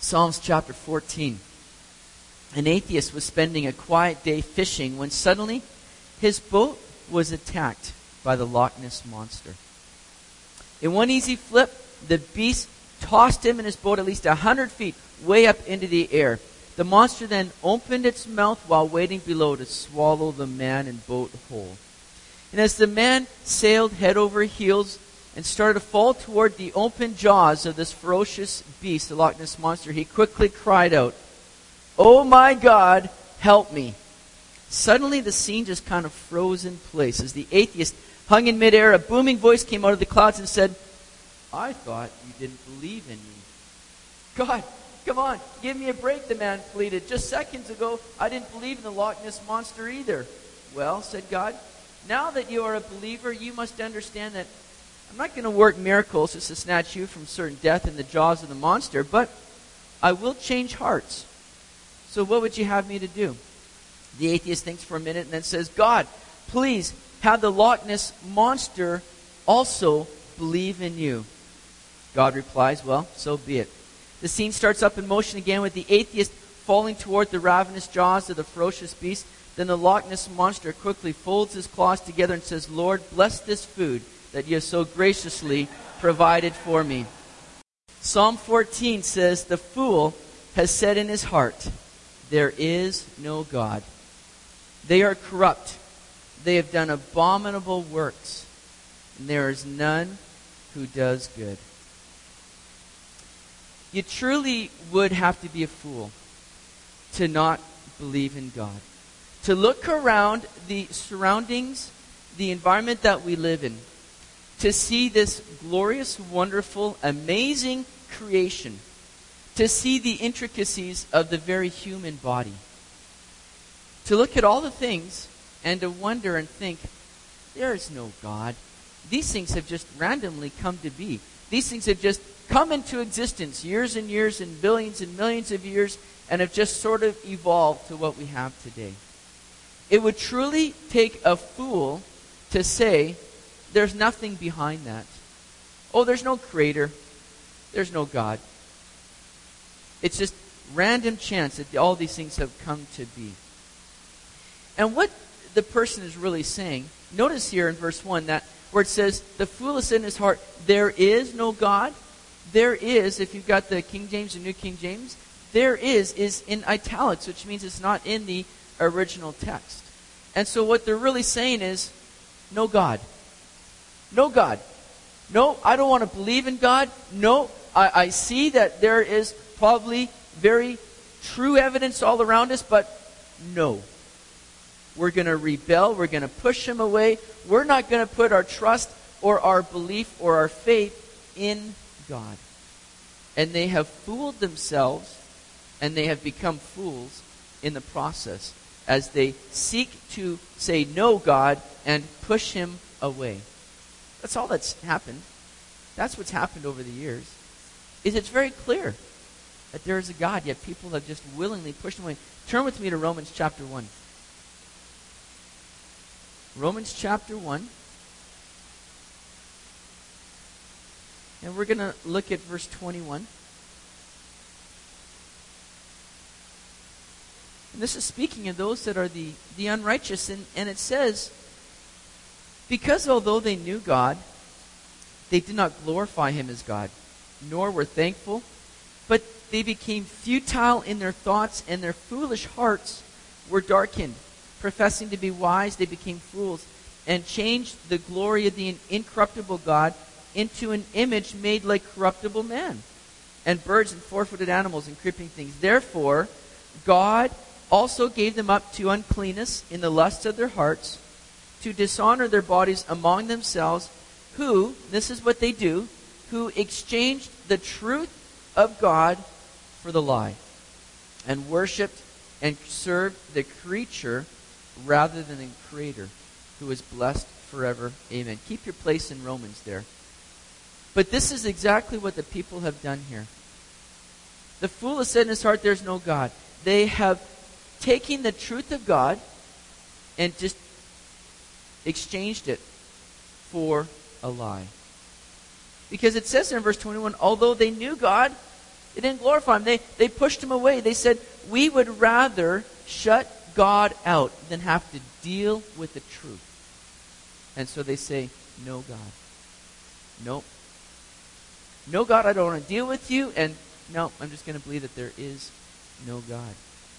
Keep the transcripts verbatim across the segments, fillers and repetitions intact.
Psalms chapter fourteen. An atheist was spending a quiet day fishing when suddenly his boat was attacked by the Loch Ness Monster. In one easy flip, the beast tossed him and his boat at least a hundred feet way up into the air. The monster then opened its mouth while waiting below to swallow the man and boat whole. And as the man sailed head over heels and started to fall toward the open jaws of this ferocious beast, the Loch Ness Monster, he quickly cried out, "Oh my God, help me." Suddenly the scene just kind of froze in place. As the atheist hung in midair, a booming voice came out of the clouds and said, "I thought you didn't believe in me." "God, come on, give me a break," the man pleaded. "Just seconds ago, I didn't believe in the Loch Ness Monster either." "Well," said God, "now that you are a believer, you must understand that I'm not going to work miracles just to snatch you from certain death in the jaws of the monster, but I will change hearts. So what would you have me to do?" The atheist thinks for a minute and then says, "God, please have the Loch Ness Monster also believe in you." God replies, "Well, so be it." The scene starts up in motion again with the atheist falling toward the ravenous jaws of the ferocious beast. Then the Loch Ness Monster quickly folds his claws together and says, "Lord, bless this food that you have so graciously provided for me." Psalm fourteen says, "The fool has said in his heart, there is no God. They are corrupt. They have done abominable works, and there is none who does good." You truly would have to be a fool to not believe in God. To look around the surroundings, the environment that we live in, to see this glorious, wonderful, amazing creation, to see the intricacies of the very human body, to look at all the things and to wonder and think, there is no God. These things have just randomly come to be. These things have just come into existence years and years and billions and millions of years and have just sort of evolved to what we have today. It would truly take a fool to say, there's nothing behind that. Oh, there's no creator. There's no God. It's just random chance that all these things have come to be. And what the person is really saying, notice here in verse one that where it says, "The fool has said in his heart, there is no God." There is, if you've got the King James and New King James, there is is in italics, which means it's not in the original text. And so what they're really saying is, no God. No God. No, I don't want to believe in God. No, I, I see that there is probably very true evidence all around us, but no. We're going to rebel. We're going to push him away. We're not going to put our trust or our belief or our faith in God. And they have fooled themselves, and they have become fools in the process as they seek to say no God and push him away. That's all that's happened. That's what's happened over the years. Is it's very clear that there is a God, yet people have just willingly pushed him away. Turn with me to Romans chapter one. Romans chapter one. And we're going to look at verse twenty-one. And this is speaking of those that are the, the unrighteous. And, and it says, "Because although they knew God, they did not glorify him as God, nor were thankful, but they became futile in their thoughts, and their foolish hearts were darkened. Professing to be wise, they became fools, and changed the glory of the incorruptible God into an image made like corruptible man, and birds and four-footed animals and creeping things. Therefore, God also gave them up to uncleanness in the lust of their hearts, to dishonor their bodies among themselves, who," this is what they do, "who exchanged the truth of God for the lie, and worshipped and served the creature rather than the Creator, who is blessed forever. Amen." Keep your place in Romans there. But this is exactly what the people have done here. The fool has said in his heart, there's no God. They have taken the truth of God and just exchanged it for a lie. Because it says there in verse twenty-one, although they knew God, They didn't glorify him. They, they pushed him away. They said, we would rather shut God out than have to deal with the truth. And so they say, no God. Nope. No God, I don't want to deal with you. And no, I'm just going to believe that there is no God.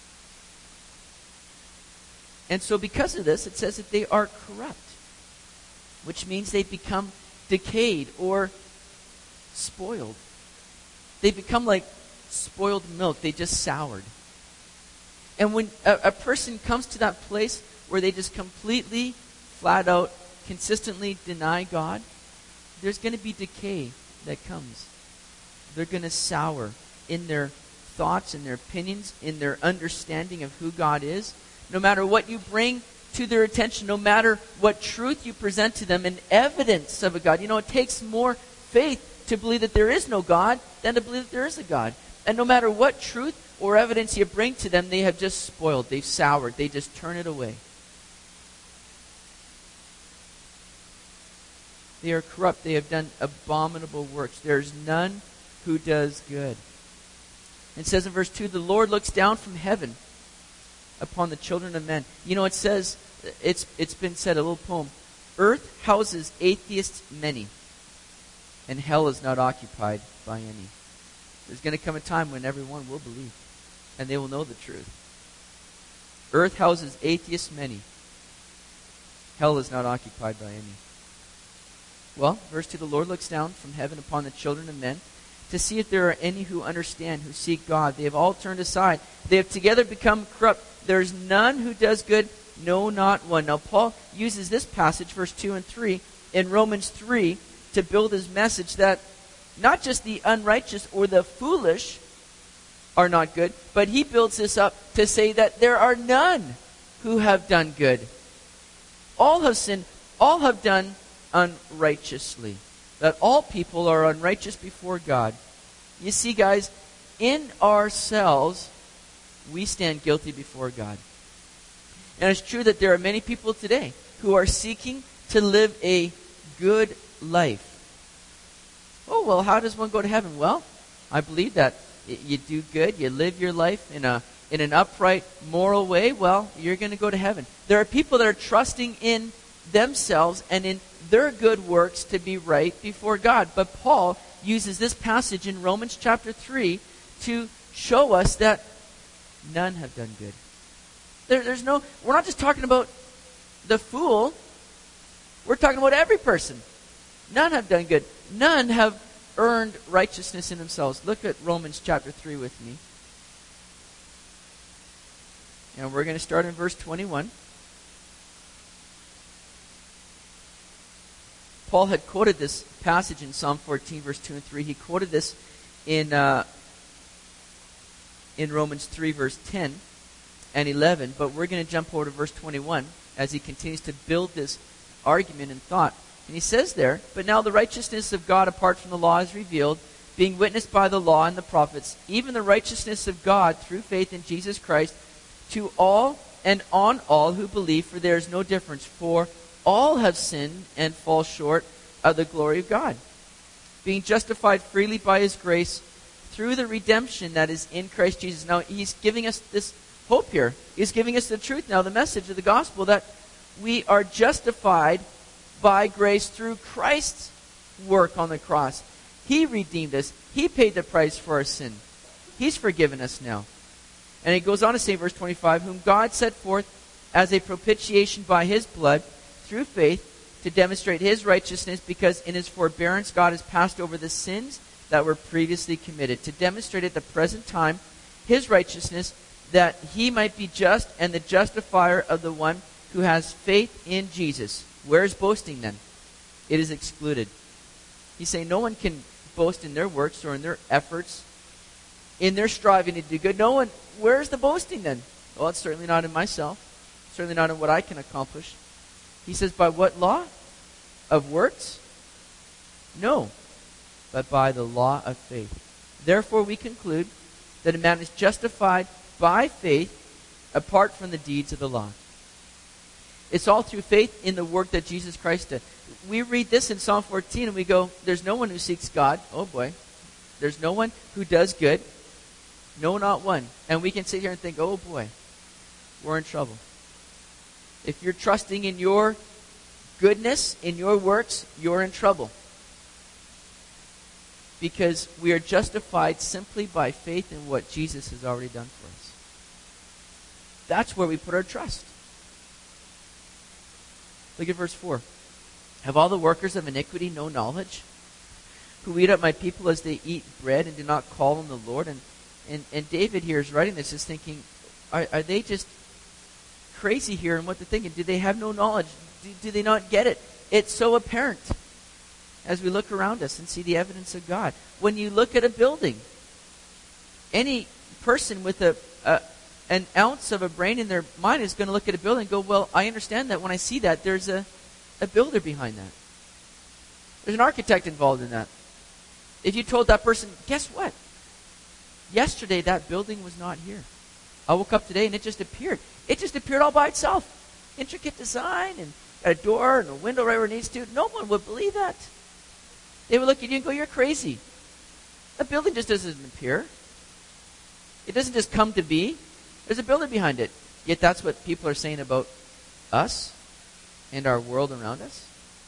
And so because of this, it says that they are corrupt, which means they become decayed or spoiled. They become like spoiled milk. They just soured. And when a, a person comes to that place where they just completely, flat out, consistently deny God, there's going to be decay that comes. They're going to sour in their thoughts, in their opinions, in their understanding of who God is. No matter what you bring to their attention, no matter what truth you present to them, and evidence of a God. You know, it takes more faith to believe that there is no God than to believe that there is a God. And no matter what truth or evidence you bring to them, they have just spoiled, they've soured, they just turn it away. They are corrupt, they have done abominable works. There's none who does good. It says in verse two, the Lord looks down from heaven upon the children of men. You know, it says, it's it's been said, a little poem, earth houses atheists many, and hell is not occupied by any. There's going to come a time when everyone will believe, and they will know the truth. Earth houses atheists many, hell is not occupied by any. Well, verse two, the Lord looks down from heaven upon the children of men to see if there are any who understand, who seek God. They have all turned aside. They have together become corrupt. There's none who does good, no, not one. Now, Paul uses this passage, verse two and three, in Romans three, to build his message that not just the unrighteous or the foolish are not good, but he builds this up to say that there are none who have done good. All have sinned, all have done unrighteously. That all people are unrighteous before God. You see, guys, in ourselves, we stand guilty before God. And it's true that there are many people today who are seeking to live a good life. Oh, well, how does one go to heaven? Well, I believe that you do good, you live your life in a in an upright, moral way, well, you're going to go to heaven. There are people that are trusting in themselves and in their good works to be right before God. But Paul uses this passage in Romans chapter three to show us that none have done good. There, there's no, we're not just talking about the fool. We're talking about every person. None have done good. None have earned righteousness in themselves. Look at Romans chapter three with me. And we're going to start in verse twenty-one. Paul had quoted this passage in Psalm fourteen, verse two and three. He quoted this in uh, in Romans three, verse ten and eleven. But we're going to jump over to verse twenty-one as he continues to build this argument and thought. And he says there, but now the righteousness of God apart from the law is revealed, being witnessed by the law and the prophets, even the righteousness of God through faith in Jesus Christ, to all and on all who believe, for there is no difference. For all have sinned and fall short of the glory of God, being justified freely by his grace through the redemption that is in Christ Jesus. Now, he's giving us this hope here. He's giving us the truth now, the message of the gospel, that we are justified by grace through Christ's work on the cross. He redeemed us. He paid the price for our sin. He's forgiven us now. And he goes on to say, verse twenty-five, whom God set forth as a propitiation by his blood through faith to demonstrate his righteousness, because in his forbearance God has passed over the sins that were previously committed, to demonstrate at the present time his righteousness, that he might be just and the justifier of the one who has faith in Jesus. Where is boasting then? It is excluded. He's saying no one can boast in their works or in their efforts, in their striving to do good. No one, where's the boasting then? Well, it's certainly not in myself. Certainly not in what I can accomplish. He says, by what law? Of works? No, but by the law of faith. Therefore we conclude that a man is justified by faith apart from the deeds of the law. It's all through faith in the work that Jesus Christ did. We read this in Psalm fourteen and we go, there's no one who seeks God. Oh boy. There's no one who does good. No, not one. And we can sit here and think, oh boy, we're in trouble. If you're trusting in your goodness, in your works, you're in trouble. Because we are justified simply by faith in what Jesus has already done for us. That's where we put our trust. Look at verse four. Have all the workers of iniquity no knowledge? Who eat up my people as they eat bread and do not call on the Lord? And and, and David here is writing this, is thinking, are, are they just crazy here in what they're thinking? Do they have no knowledge? Do, do they not get it? It's so apparent as we look around us and see the evidence of God. When you look at a building, any person with a, a an ounce of a brain in their mind is going to look at a building and go, well, I understand that when I see that, there's a, a builder behind that. There's an architect involved in that. If you told that person, guess what? Yesterday that building was not here. I woke up today and it just appeared. It just appeared all by itself. Intricate design and a door and a window right where it needs to. No one would believe that. They would look at you and go, you're crazy. A building just doesn't appear. It doesn't just come to be. There's a builder behind it. Yet that's what people are saying about us and our world around us.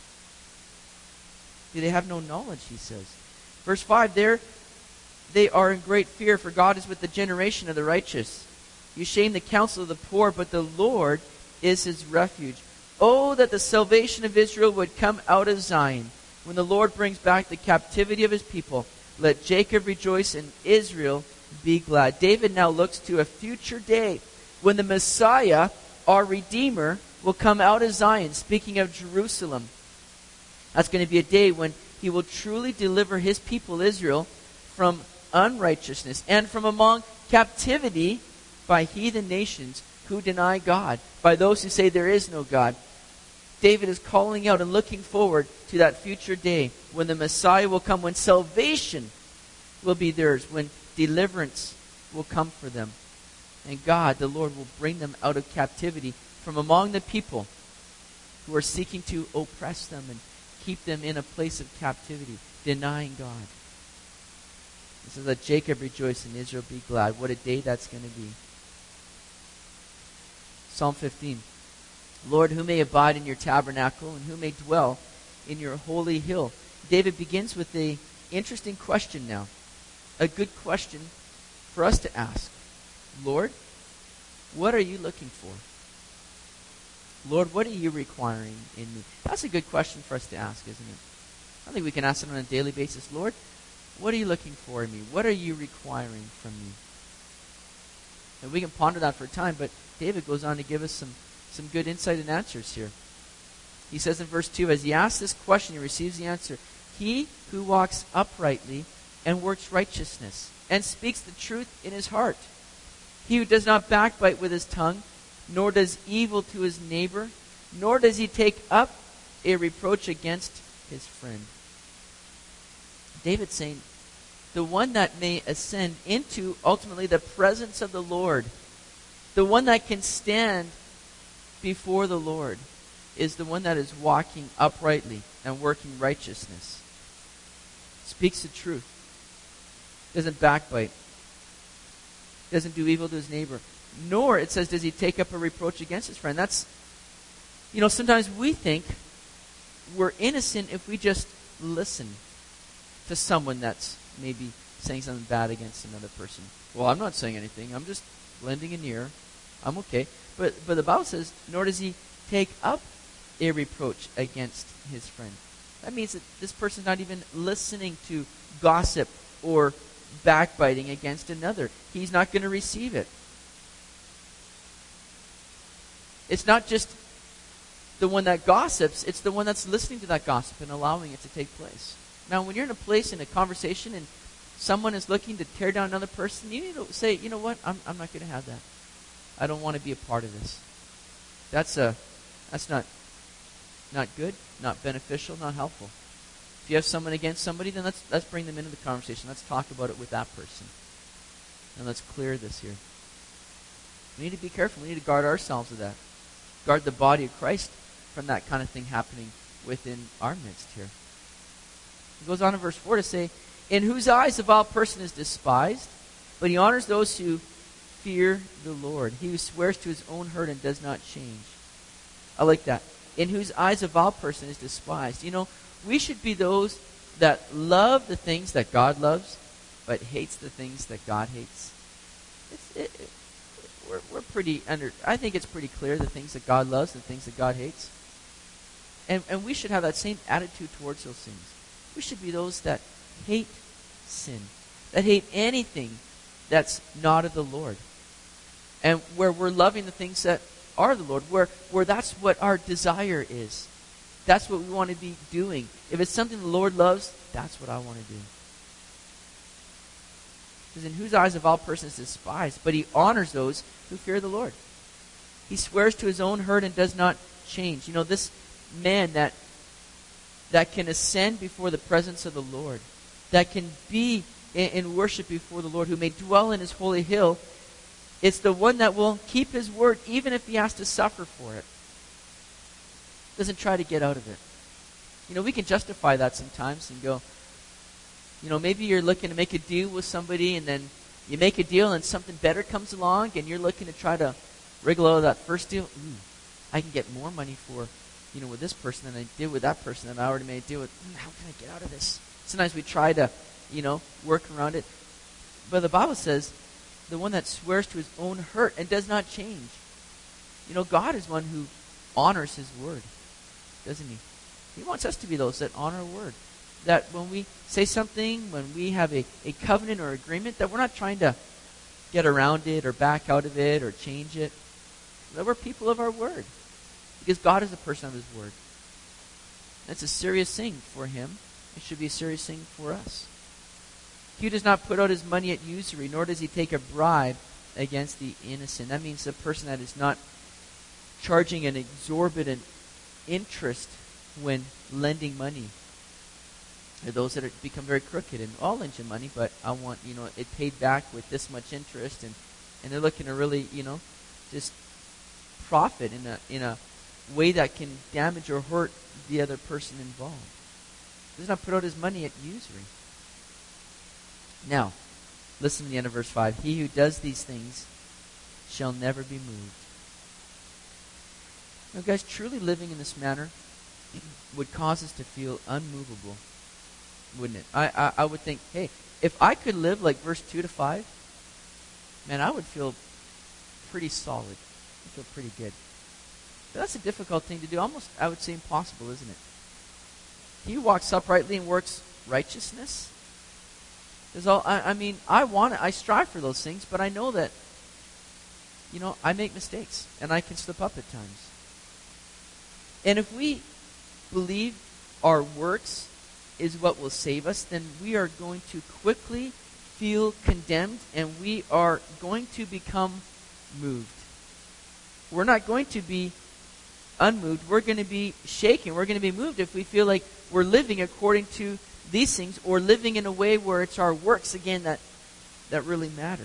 Do they have no knowledge, he says. Verse five, there they are in great fear, for God is with the generation of the righteous. You shame the counsel of the poor, but the Lord is his refuge. Oh, that the salvation of Israel would come out of Zion. When the Lord brings back the captivity of his people, let Jacob rejoice and Israel be glad. David now looks to a future day when the Messiah, our Redeemer, will come out of Zion, speaking of Jerusalem. That's going to be a day when he will truly deliver his people Israel from unrighteousness and from among captivity by heathen nations who deny God, by those who say there is no God. David is calling out and looking forward to that future day when the Messiah will come, when salvation will be theirs, when deliverance will come for them. And God, the Lord, will bring them out of captivity from among the people who are seeking to oppress them and keep them in a place of captivity, denying God. It says, let Jacob rejoice and Israel be glad. What a day that's going to be. Psalm fifteen. Lord, who may abide in your tabernacle and who may dwell in your holy hill? David begins with an interesting question now. A good question for us to ask. Lord, what are you looking for? Lord, what are you requiring in me? That's a good question for us to ask, isn't it? I think we can ask it on a daily basis. Lord, what are you looking for in me? What are you requiring from me? And we can ponder that for a time, but David goes on to give us some, some good insight and answers here. He says in verse two, as he asks this question, he receives the answer. He who walks uprightly and works righteousness and speaks the truth in his heart. He who does not backbite with his tongue, nor does evil to his neighbor, nor does he take up a reproach against his friend. David's saying, the one that may ascend into ultimately the presence of the Lord, the one that can stand before the Lord, is the one that is walking uprightly and working righteousness. Speaks the truth. Doesn't backbite. Doesn't do evil to his neighbor. Nor, it says, does he take up a reproach against his friend. That's, you know, sometimes we think we're innocent if we just listen to someone that's maybe saying something bad against another person. Well, I'm not saying anything. I'm just lending an ear. I'm okay. But but the Bible says, nor does he take up a reproach against his friend. That means that this person's not even listening to gossip or backbiting against another. He's not going to receive it. It's not just the one that gossips, it's the one that's listening to that gossip and allowing it to take place. Now, when you're in a place, in a conversation, and someone is looking to tear down another person, you need to say, you know what, I'm, I'm not going to have that. I don't want to be a part of this. That's a, that's not, not good, not beneficial, not helpful. If you have someone against somebody, then let's, let's bring them into the conversation. Let's talk about it with that person. And let's clear this here. We need to be careful. We need to guard ourselves of that. Guard the body of Christ from that kind of thing happening within our midst here. He goes on in verse four to say, in whose eyes a vile person is despised, but he honors those who fear the Lord. He who swears to his own hurt and does not change. I like that. In whose eyes a vile person is despised. You know, we should be those that love the things that God loves, but hates the things that God hates. It's, it, it, we're, we're pretty under, I think it's pretty clear the things that God loves and the things that God hates. And, and we should have that same attitude towards those things. We should be those that hate sin, that hate anything that's not of the Lord. And where we're loving the things that are the Lord, where, where that's what our desire is. That's what we want to be doing. If it's something the Lord loves, that's what I want to do. Because in whose eyes a vile person is despised, but he honors those who fear the Lord. He swears to his own hurt and does not change. You know, this man that that can ascend before the presence of the Lord, that can be in, in worship before the Lord, who may dwell in his holy hill, it's the one that will keep his word even if he has to suffer for it. Doesn't try to get out of it. You know, we can justify that sometimes and go, you know, maybe you're looking to make a deal with somebody and then you make a deal and something better comes along and you're looking to try to wriggle out of that first deal. Ooh, I can get more money for, you know, with this person than I did with that person that I already made a deal with. Mm, how can I get out of this? Sometimes we try to, you know, work around it. But the Bible says, the one that swears to his own hurt and does not change. You know, God is one who honors his word, doesn't he? He wants us to be those that honor a word. That when we say something, when we have a, a covenant or agreement, that we're not trying to get around it or back out of it or change it. That we're people of our word. Because God is a person of his word. That's a serious thing for him. It should be a serious thing for us. He does not put out his money at usury, nor does he take a bribe against the innocent. That means the person that is not charging an exorbitant interest when lending money. There are those that are, become very crooked, and I'll lend you money, but I want, you know, it paid back with this much interest, and, and they're looking to really, you know, just profit in a in a way that can damage or hurt the other person involved. He does not put out his money at usury. Now, listen to the end of verse five. He who does these things shall never be moved. Now, guys, truly living in this manner would cause us to feel unmovable, wouldn't it? I, I, I would think, hey, if I could live like verse two to five, man, I would feel pretty solid. I'd feel pretty good. But that's a difficult thing to do. Almost, I would say, impossible, isn't it? He who walks uprightly and works righteousness. All, I, I mean, I want it. I strive for those things, but I know that, you know, I make mistakes, and I can slip up at times. And if we believe our works is what will save us, then we are going to quickly feel condemned, and we are going to become moved. We're not going to be unmoved. We're going to be shaken. We're going to be moved if we feel like we're living according to these things, or living in a way where it's our works, again, that, that really matter.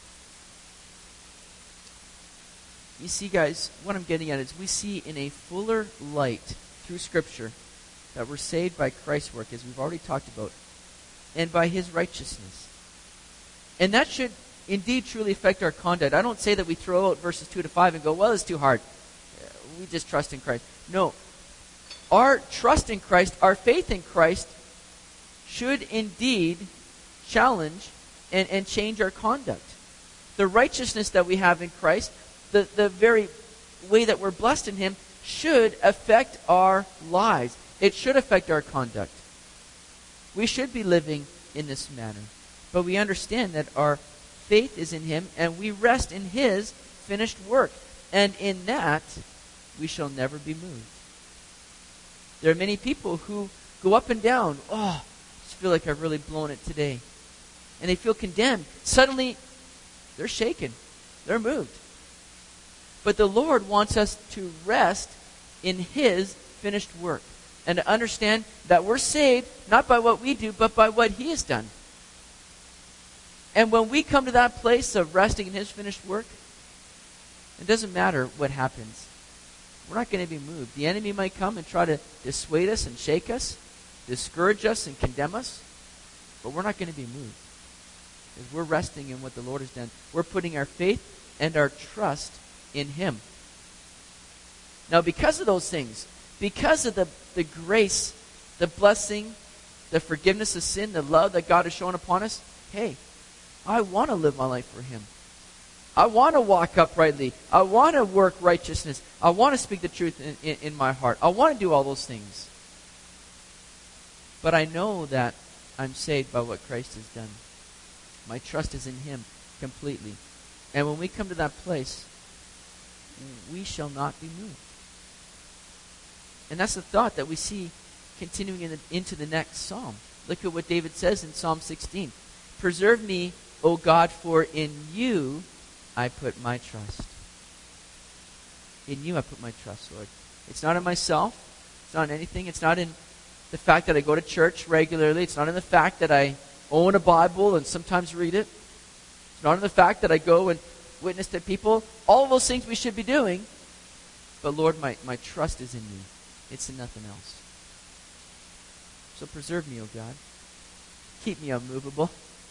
You see, guys, what I'm getting at is we see in a fuller light through Scripture that we're saved by Christ's work, as we've already talked about, and by his righteousness. And that should indeed truly affect our conduct. I don't say that we throw out verses two to five and go, well, it's too hard. We just trust in Christ. No. Our trust in Christ, our faith in Christ, should indeed challenge and, and change our conduct. The righteousness that we have in Christ, the, the very way that we're blessed in him, should affect our lives. It should affect our conduct. We should be living in this manner. But we understand that our faith is in him, and we rest in his finished work. And in that, we shall never be moved. There are many people who go up and down. Oh, I feel like I've really blown it today. And they feel condemned. Suddenly, they're shaken. They're moved. But the Lord wants us to rest in his finished work. And to understand that we're saved, not by what we do, but by what he has done. And when we come to that place of resting in his finished work, it doesn't matter what happens. We're not going to be moved. The enemy might come and try to dissuade us and shake us, discourage us and condemn us. but we're not going to be moved. Because we're resting in what the Lord has done. We're putting our faith and our trust in Him. Now, because of those things, because of the, the grace, the blessing, the forgiveness of sin, the love that God has shown upon us, hey, I want to live my life for Him. I want to walk uprightly. I want to work righteousness. I want to speak the truth in, in, in my heart. I want to do all those things. But I know that I'm saved by what Christ has done. My trust is in Him completely. And when we come to that place, we shall not be moved. And that's the thought that we see continuing in the, into the next psalm. Look at what David says in Psalm sixteen. Preserve me, O God, for in you I put my trust. In you I put my trust, Lord. It's not in myself. It's not in anything. It's not in the fact that I go to church regularly. It's not in the fact that I own a Bible and sometimes read it. It's not in the fact that I go and witness to people. All of those things we should be doing. But Lord, my, my trust is in you. It's in nothing else. So preserve me, O God. Keep me unmovable.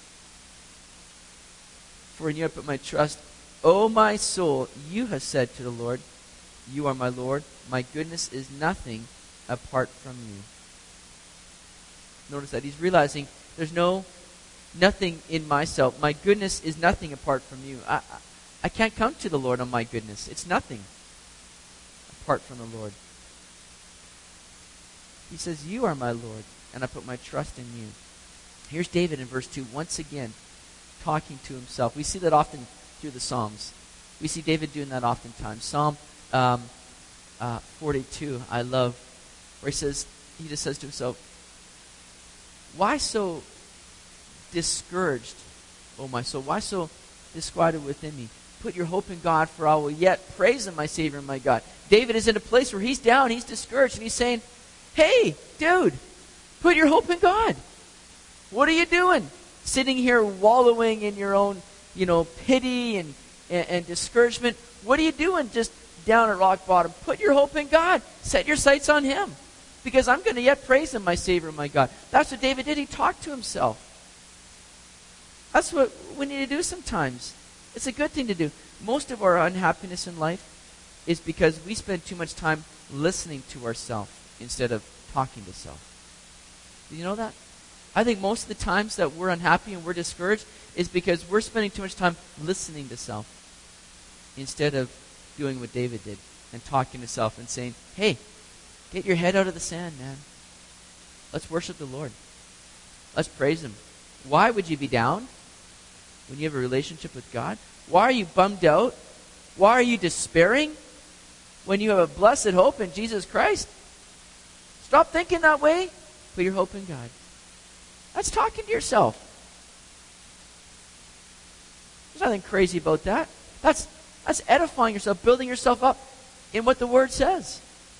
For in you I put my trust. O my soul, you have said to the Lord, you are my Lord. My goodness is nothing apart from you. Notice that he's realizing there's no nothing in myself. My goodness is nothing apart from you. I, I, I can't come to the Lord on my goodness. It's nothing apart from the Lord. He says, you are my Lord, and I put my trust in you. Here's David in verse two, once again, talking to himself. We see that often through the Psalms. We see David doing that oftentimes. Psalm um, uh, forty-two, I love, where he says, he just says to himself, why so discouraged, O my soul? Why so disquieted within me? Put your hope in God, for I will yet praise Him, my Savior and my God. David is in a place where he's down, he's discouraged, and he's saying, hey, dude, put your hope in God. What are you doing? Sitting here wallowing in your own, you know, pity and, and, and discouragement. What are you doing just down at rock bottom? Put your hope in God. Set your sights on Him. Because I'm going to yet praise Him, my Savior and my God. That's what David did. He talked to himself. That's what we need to do sometimes. It's a good thing to do. Most of our unhappiness in life is because we spend too much time listening to ourselves instead of talking to self. Do you know that? I think most of the times that we're unhappy and we're discouraged is because we're spending too much time listening to self instead of doing what David did and talking to self and saying, hey, get your head out of the sand, man. Let's worship the Lord. Let's praise Him. Why would you be down when you have a relationship with God? Why are you bummed out? Why are you despairing when you have a blessed hope in Jesus Christ? Stop thinking that way. Put your hope in God. That's talking to yourself. There's nothing crazy about that. That's, that's edifying yourself, building yourself up in what the Word says.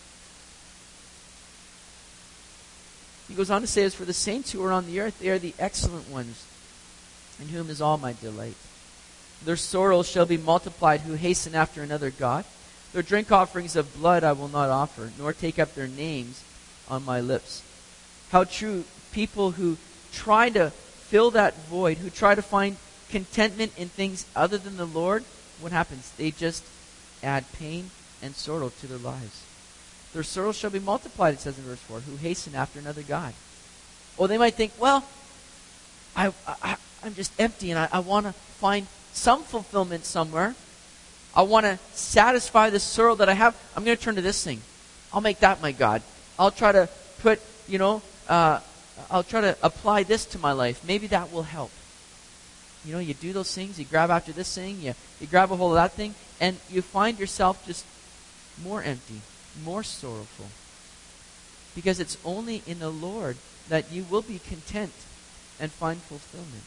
He goes on to say, as for the saints who are on the earth, they are the excellent ones, in whom is all my delight. Their sorrows shall be multiplied who hasten after another God. Their drink offerings of blood I will not offer, nor take up their names on my lips. How true, people who try to fill that void, who try to find contentment in things other than the Lord, what happens? They just add pain and sorrow to their lives. Their sorrows shall be multiplied, it says in verse four, who hasten after another God. Or they might think, well, I, I, I'm just empty and I, I want to find some fulfillment somewhere. I want to satisfy the sorrow that I have. I'm going to turn to this thing. I'll make that my God. I'll try to put, you know, uh, I'll try to apply this to my life. Maybe that will help. You know, you do those things, you grab after this thing, you, you grab a hold of that thing, and you find yourself just more empty, more sorrowful. Because it's only in the Lord that you will be content and find fulfillment.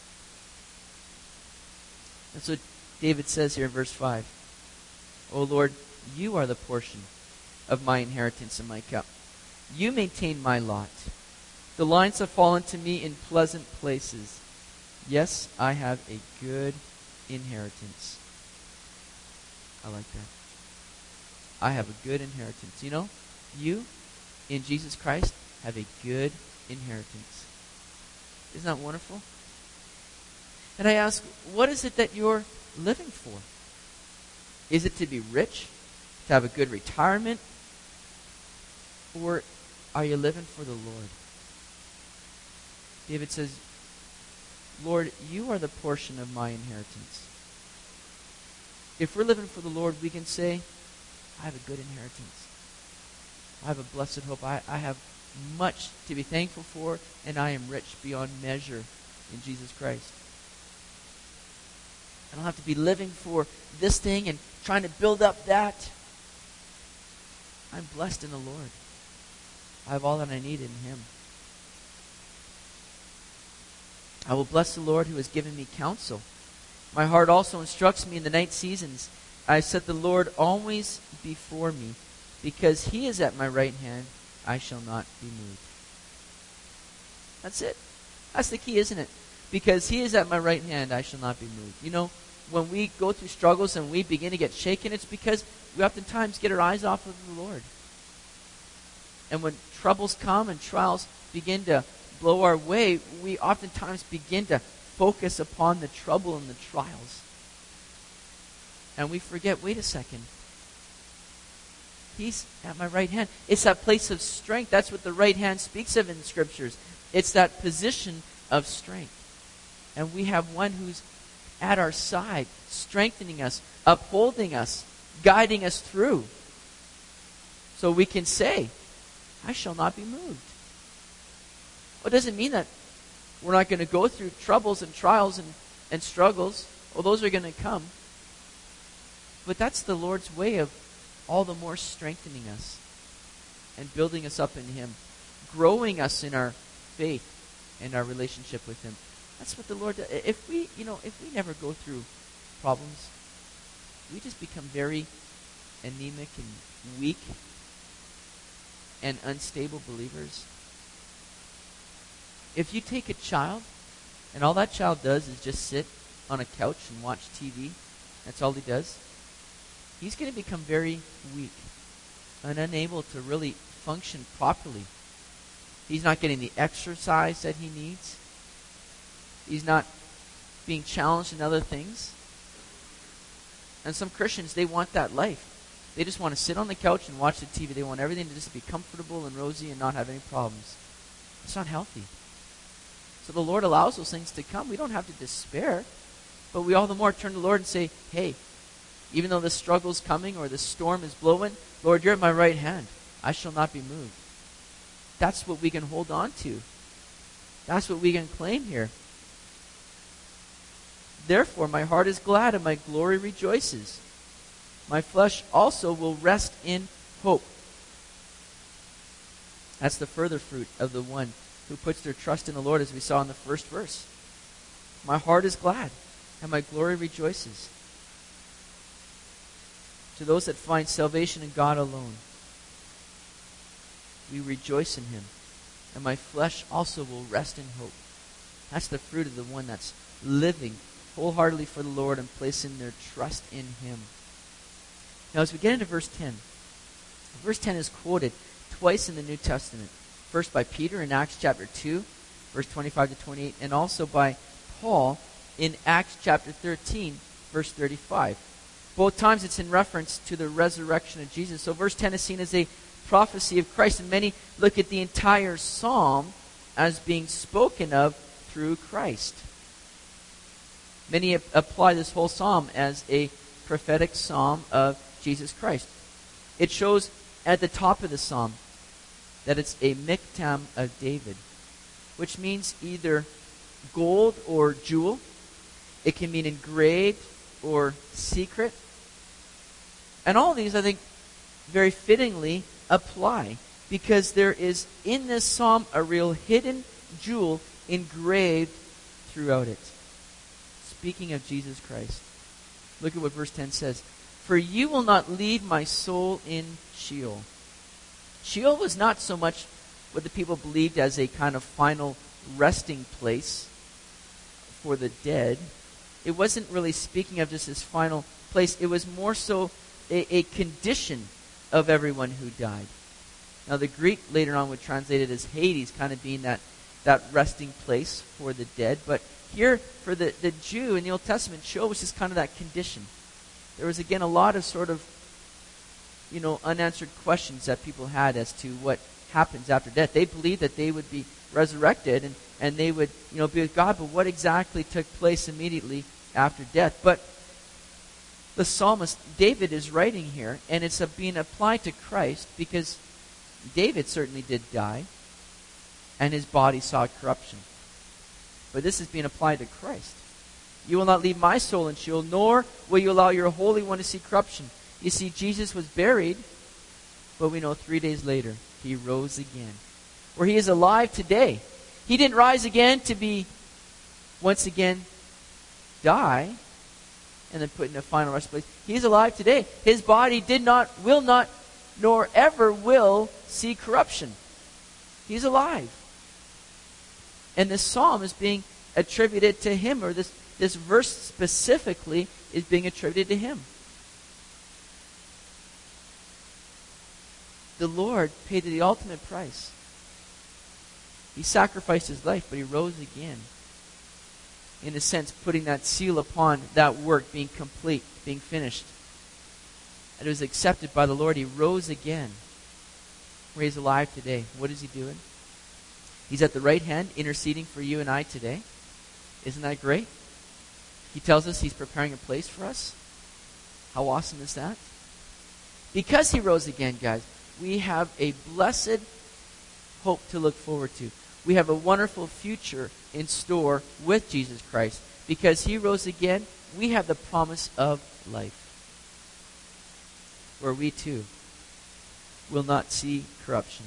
And so David says here in verse five, O Lord, you are the portion of my inheritance and my cup. You maintain my lot. The lines have fallen to me in pleasant places. Yes, I have a good inheritance. I like that. I have a good inheritance. You know, you, in Jesus Christ, have a good inheritance. Isn't that wonderful? And I ask, what is it that you're living for? Is it to be rich? To have a good retirement? Or are you living for the Lord? David says, Lord, you are the portion of my inheritance. If we're living for the Lord, we can say, I have a good inheritance. I have a blessed hope. I, I have much to be thankful for, and I am rich beyond measure in Jesus Christ. I don't have to be living for this thing and trying to build up that. I'm blessed in the Lord. I have all that I need in Him. I will bless the Lord who has given me counsel. My heart also instructs me in the night seasons. I set the Lord always before me. Because He is at my right hand, I shall not be moved. That's it. That's the key, isn't it? Because He is at my right hand, I shall not be moved. You know, when we go through struggles and we begin to get shaken, it's because we oftentimes get our eyes off of the Lord. And when troubles come and trials begin to blow our way, we oftentimes begin to focus upon the trouble and the trials. And we forget, wait a second. He's at my right hand. It's that place of strength. That's what the right hand speaks of in the Scriptures. It's that position of strength. And we have one who's at our side, strengthening us, upholding us, guiding us through. So we can say, I shall not be moved. Well, it doesn't mean that we're not going to go through troubles and trials and, and struggles. Well, those are going to come. But that's the Lord's way of all the more strengthening us and building us up in Him, growing us in our faith and our relationship with Him. That's what the Lord does. If we, you know, if we never go through problems, we just become very anemic and weak and unstable believers. If you take a child and all that child does is just sit on a couch and watch T V, that's all he does, he's going to become very weak and unable to really function properly. He's not getting the exercise that he needs. He's not being challenged in other things. And some Christians, they want that life. They just want to sit on the couch and watch the T V. They want everything to just be comfortable and rosy and not have any problems. It's not healthy. So the Lord allows those things to come. We don't have to despair, but we all the more turn to the Lord and say, hey, even though the struggle's coming or the storm is blowing, Lord, you're at my right hand. I shall not be moved. That's what we can hold on to. That's what we can claim here. Therefore, my heart is glad and my glory rejoices. My flesh also will rest in hope. That's the further fruit of the one who puts their trust in the Lord, as we saw in the first verse. My heart is glad and my glory rejoices. To those that find salvation in God alone, we rejoice in Him. And my flesh also will rest in hope. That's the fruit of the one that's living wholeheartedly for the Lord and placing their trust in Him. Now as we get into verse ten, verse ten is quoted twice in the New Testament. First by Peter in Acts chapter two, verse twenty-five to twenty-eight, and also by Paul in Acts chapter thirteen, verse thirty-five. Both times it's in reference to the resurrection of Jesus. So verse ten is seen as a prophecy of Christ, and many look at the entire psalm as being spoken of through Christ. Many ap- apply this whole psalm as a prophetic psalm of Jesus Christ. It shows at the top of the psalm that it's a miktam of David, which means either gold or jewel. It can mean engraved or secret. And all of these, I think, very fittingly apply, because there is in this psalm a real hidden jewel engraved throughout it. Speaking of Jesus Christ, look at what verse ten says. For you will not leave my soul in Sheol. Sheol was not so much what the people believed as a kind of final resting place for the dead. It wasn't really speaking of just this final place. It was more so a, a condition of everyone who died. Now the Greek later on would translate it as Hades, kind of being that that resting place for the dead. But here, for the, the Jew in the Old Testament, Sheol was just kind of that condition. There was, again, a lot of sort of, you know, unanswered questions that people had as to what happens after death. They believed that they would be resurrected and, and they would, you know, be with God, but what exactly took place immediately after death? But the psalmist, David, is writing here, and it's a, being applied to Christ because David certainly did die, and his body saw corruption. But this is being applied to Christ. You will not leave my soul in Sheol, nor will you allow your Holy One to see corruption. You see, Jesus was buried, but we know three days later, he rose again. Or he is alive today. He didn't rise again to be, once again, die, and then put in a final resting place. He is alive today. His body did not, will not, nor ever will see corruption. He's alive. And this psalm is being attributed to him, or this, this verse specifically is being attributed to him. The Lord paid the ultimate price. He sacrificed his life, but he rose again. In a sense, putting that seal upon that work being complete, being finished. And it was accepted by the Lord. He rose again. Where he's alive today. What is he doing? He's at the right hand interceding for you and I today. Isn't that great? He tells us he's preparing a place for us. How awesome is that? Because he rose again, guys, we have a blessed hope to look forward to. We have a wonderful future in store with Jesus Christ. Because he rose again, we have the promise of life. Where we too will not see corruption,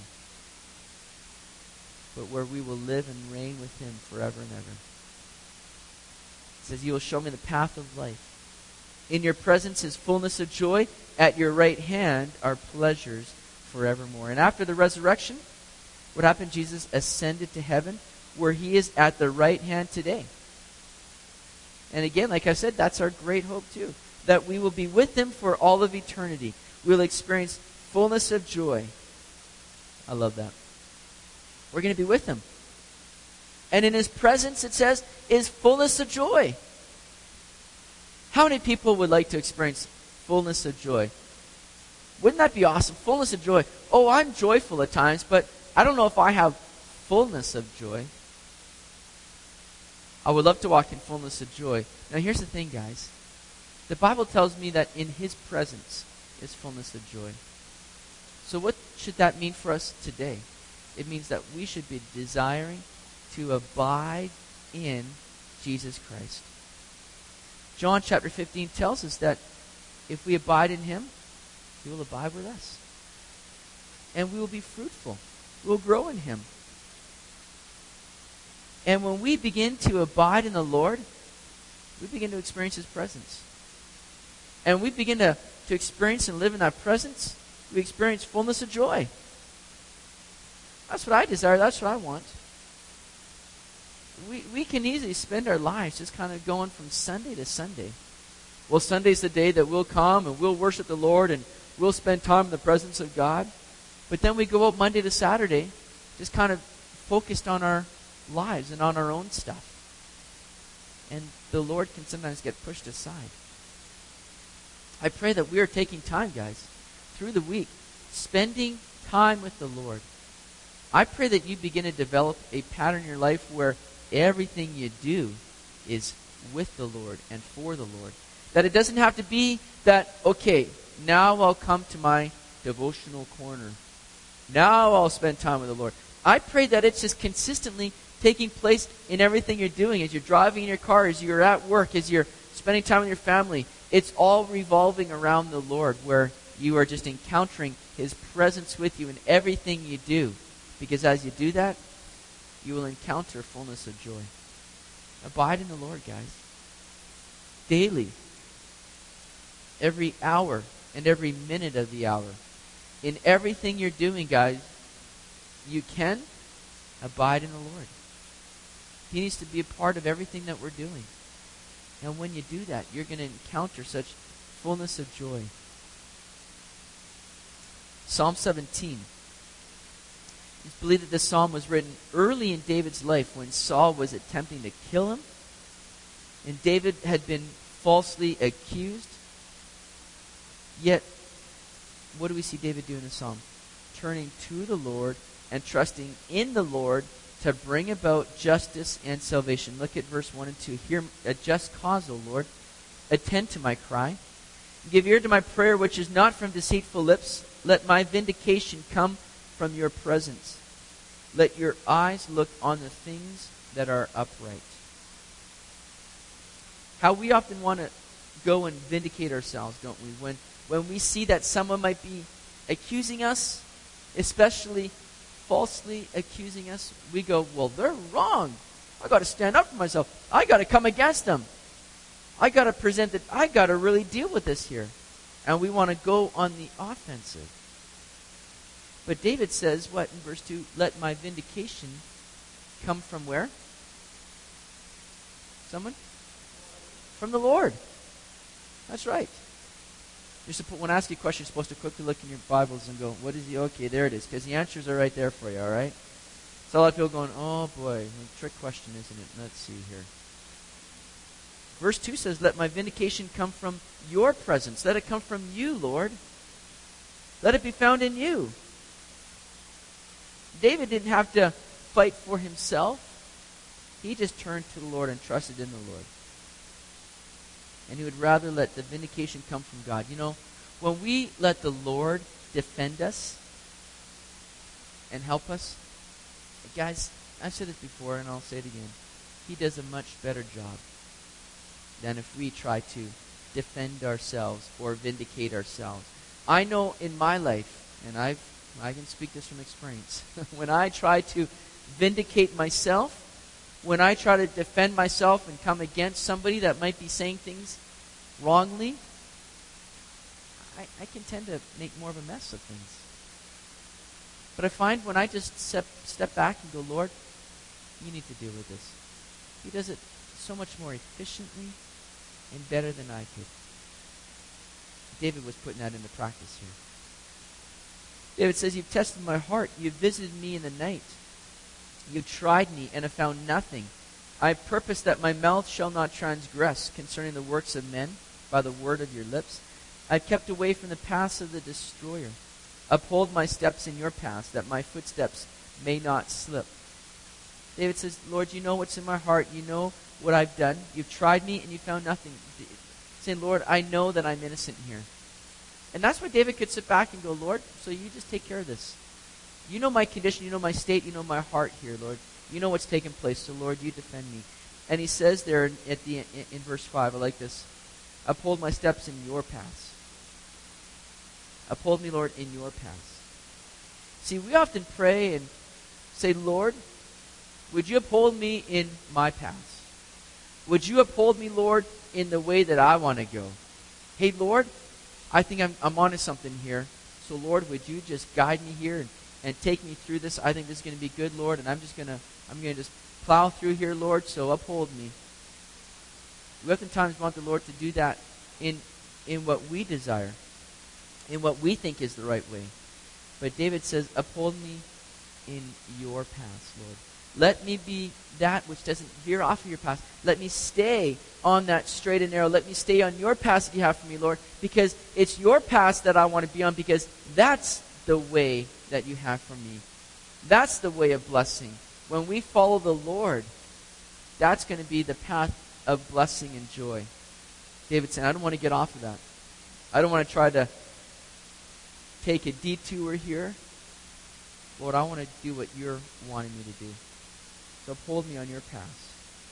but where we will live and reign with him forever and ever. It says, you will show me the path of life. In your presence is fullness of joy. At your right hand are pleasures forevermore. And after the resurrection, what happened? Jesus ascended to heaven, where he is at the right hand today. And again, like I said, that's our great hope too. That we will be with him for all of eternity. We'll experience fullness of joy. I love that. We're going to be with him. And in his presence, it says, is fullness of joy. How many people would like to experience fullness of joy? Wouldn't that be awesome? Fullness of joy. Oh, I'm joyful at times, but I don't know if I have fullness of joy. I would love to walk in fullness of joy. Now here's the thing, guys. The Bible tells me that in his presence is fullness of joy. So what should that mean for us today? It means that we should be desiring to abide in Jesus Christ. John chapter fifteen tells us that if we abide in him, he will abide with us. And we will be fruitful. We will grow in him. And when we begin to abide in the Lord, we begin to experience his presence. And we begin to, to experience and live in that presence, we experience fullness of joy. That's what I desire. That's what I want. We we can easily spend our lives just kind of going from Sunday to Sunday. Well, Sunday's the day that we'll come and we'll worship the Lord and we'll spend time in the presence of God. But then we go out Monday to Saturday just kind of focused on our lives and on our own stuff. And the Lord can sometimes get pushed aside. I pray that we are taking time, guys, through the week, spending time with the Lord. I pray that you begin to develop a pattern in your life where everything you do is with the Lord and for the Lord. That it doesn't have to be that, okay, now I'll come to my devotional corner. Now I'll spend time with the Lord. I pray that it's just consistently taking place in everything you're doing. As you're driving in your car, as you're at work, as you're spending time with your family. It's all revolving around the Lord, where you are just encountering his presence with you in everything you do. Because as you do that, you will encounter fullness of joy. Abide in the Lord, guys. Daily. Every hour and every minute of the hour. In everything you're doing, guys, you can abide in the Lord. He needs to be a part of everything that we're doing. And when you do that, you're going to encounter such fullness of joy. Psalm seventeen. It's believed that this psalm was written early in David's life when Saul was attempting to kill him. And David had been falsely accused. Yet, what do we see David do in the psalm? Turning to the Lord and trusting in the Lord to bring about justice and salvation. Look at verse one and two. Hear a just cause, O Lord. Attend to my cry. Give ear to my prayer, which is not from deceitful lips. Let my vindication come from your presence. Let your eyes look on the things that are upright. How we often want to go and vindicate ourselves, don't we? When, when we see that someone might be accusing us, especially falsely accusing us, we go, well, they're wrong. I got to stand up for myself. I got to come against them. I got to present that. I got to really deal with this here. And we want to go on the offensive. But David says, what in verse two? Let my vindication come from where? Someone? From the Lord. That's right. You're supposed, when I ask you a question, you're supposed to quickly look in your Bibles and go, what is the, okay, there it is. Because the answers are right there for you, all right? So a lot of people going, oh boy, a trick question, isn't it? Let's see here. Verse two says, let my vindication come from your presence. Let it come from you, Lord. Let it be found in you. David didn't have to fight for himself. He just turned to the Lord and trusted in the Lord. And he would rather let the vindication come from God. You know, when we let the Lord defend us and help us, guys, I've said this before and I'll say it again. He does a much better job than if we try to defend ourselves or vindicate ourselves. I know in my life, and I've, I can speak this from experience, when I try to vindicate myself, when I try to defend myself and come against somebody that might be saying things wrongly, I, I can tend to make more of a mess of things. But I find when I just step, step back and go, Lord, you need to deal with this. He does it so much more efficiently and better than I could. David was putting that into practice here. David says, you've tested my heart. You've visited me in the night. You've tried me and have found nothing. I have purposed that my mouth shall not transgress concerning the works of men by the word of your lips. I've kept away from the paths of the destroyer. Uphold my steps in your paths, that my footsteps may not slip. David says, Lord, you know what's in my heart. You know what I've done. You've tried me and you found nothing. Saying, Lord, I know that I'm innocent here. And that's why David could sit back and go, Lord, so you just take care of this. You know my condition. You know my state. You know my heart here, Lord. You know what's taken place. So, Lord, you defend me. And he says there at the in, in verse five, I like this. Uphold my steps in your paths. Uphold me, Lord, in your paths. See, we often pray and say, Lord, would you uphold me in my paths? Would you uphold me, Lord, in the way that I want to go? Hey, Lord, I think I'm, I'm onto something here. So, Lord, would you just guide me here and, and take me through this? I think this is going to be good, Lord, and I'm just going to I'm going to just plow through here, Lord, so uphold me. We oftentimes want the Lord to do that in in what we desire, in what we think is the right way. But David says, uphold me in your paths, Lord. Let me be that which doesn't veer off of your path. Let me stay on that straight and narrow. Let me stay on your path that you have for me, Lord, because it's your path that I want to be on, because that's the way that you have for me. That's the way of blessing. When we follow the Lord, that's going to be the path of blessing and joy. David said, I don't want to get off of that. I don't want to try to take a detour here. Lord, I want to do what you're wanting me to do. So uphold me on your paths.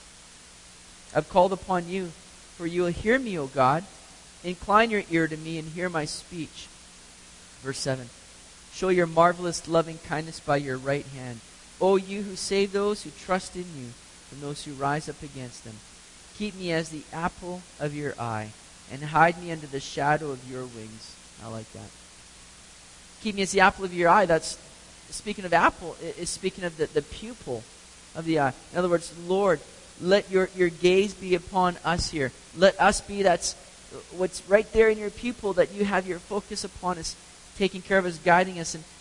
I've called upon you, for you will hear me, O God. Incline your ear to me and hear my speech. Verse seven. Show your marvelous loving kindness by your right hand. O you who save those who trust in you from those who rise up against them. Keep me as the apple of your eye and hide me under the shadow of your wings. I like that. Keep me as the apple of your eye. That's speaking of apple, is speaking of the, the pupil of the eye. In other words, Lord, let your, your gaze be upon us here. Let us be that's what's right there in your pupil, that you have your focus upon us, taking care of us, guiding us, and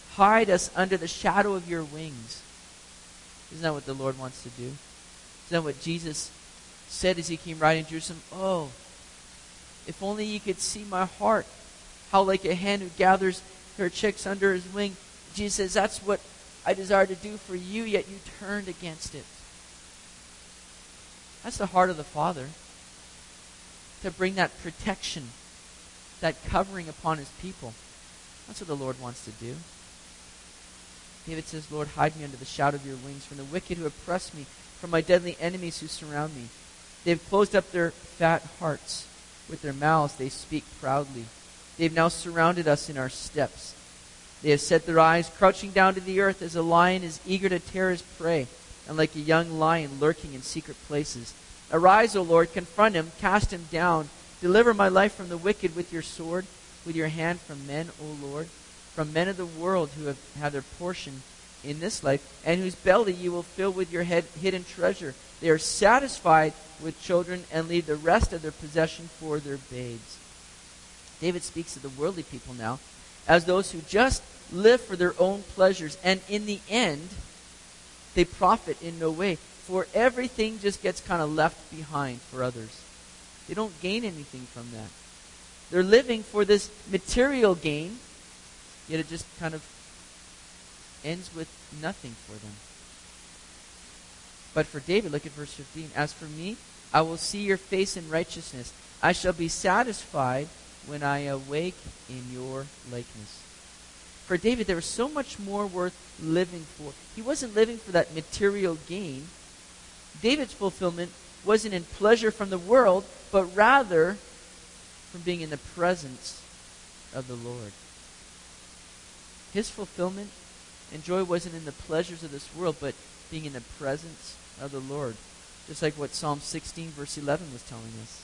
Hide us under the shadow of your wings. Isn't that what the Lord wants to do? Isn't that what Jesus said as he came riding to Jerusalem? Oh, if only you could see my heart. How like a hen who gathers her chicks under his wing. Jesus says, that's what I desire to do for you, yet you turned against it. That's the heart of the Father. To bring that protection, that covering upon his people. That's what the Lord wants to do. David says, Lord, hide me under the shadow of your wings from the wicked who oppress me, from my deadly enemies who surround me. They have closed up their fat hearts. With their mouths they speak proudly. They have now surrounded us in our steps. They have set their eyes crouching down to the earth as a lion is eager to tear his prey, and like a young lion lurking in secret places. Arise, O Lord, confront him, cast him down. Deliver my life from the wicked with your sword, with your hand from men, O Lord, from men of the world who have had their portion in this life, and whose belly you will fill with your head, hidden treasure. They are satisfied with children and leave the rest of their possession for their babes. David speaks of the worldly people now as those who just live for their own pleasures, and in the end, they profit in no way, for everything just gets kind of left behind for others. They don't gain anything from that. They're living for this material gain, yet it just kind of ends with nothing for them. But for David, look at verse fifteen. As for me, I will see your face in righteousness. I shall be satisfied when I awake in your likeness. For David, there was so much more worth living for. He wasn't living for that material gain. David's fulfillment wasn't in pleasure from the world, but rather from being in the presence of the Lord. His fulfillment and joy wasn't in the pleasures of this world, but being in the presence of the Lord. Just like what Psalm sixteen verse eleven was telling us.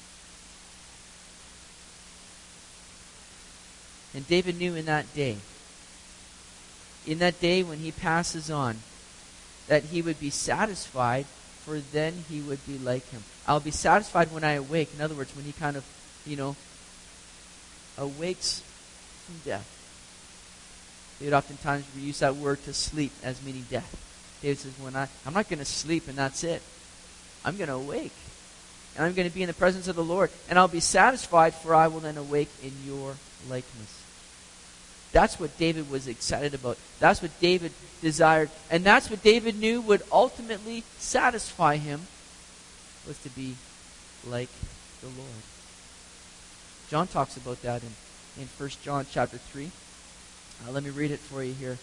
And David knew in that day, in that day when he passes on, that he would be satisfied, for then he would be like him. I'll be satisfied when I awake. In other words, when he kind of, you know, awakes from death. David oftentimes we use that word to sleep as meaning death. David says, when I, I'm not going to sleep and that's it. I'm going to awake. And I'm going to be in the presence of the Lord. And I'll be satisfied, for I will then awake in your likeness. That's what David was excited about. That's what David desired. And that's what David knew would ultimately satisfy him, was to be like the Lord. John talks about that in, in First John chapter three. Uh, let me read it for you here.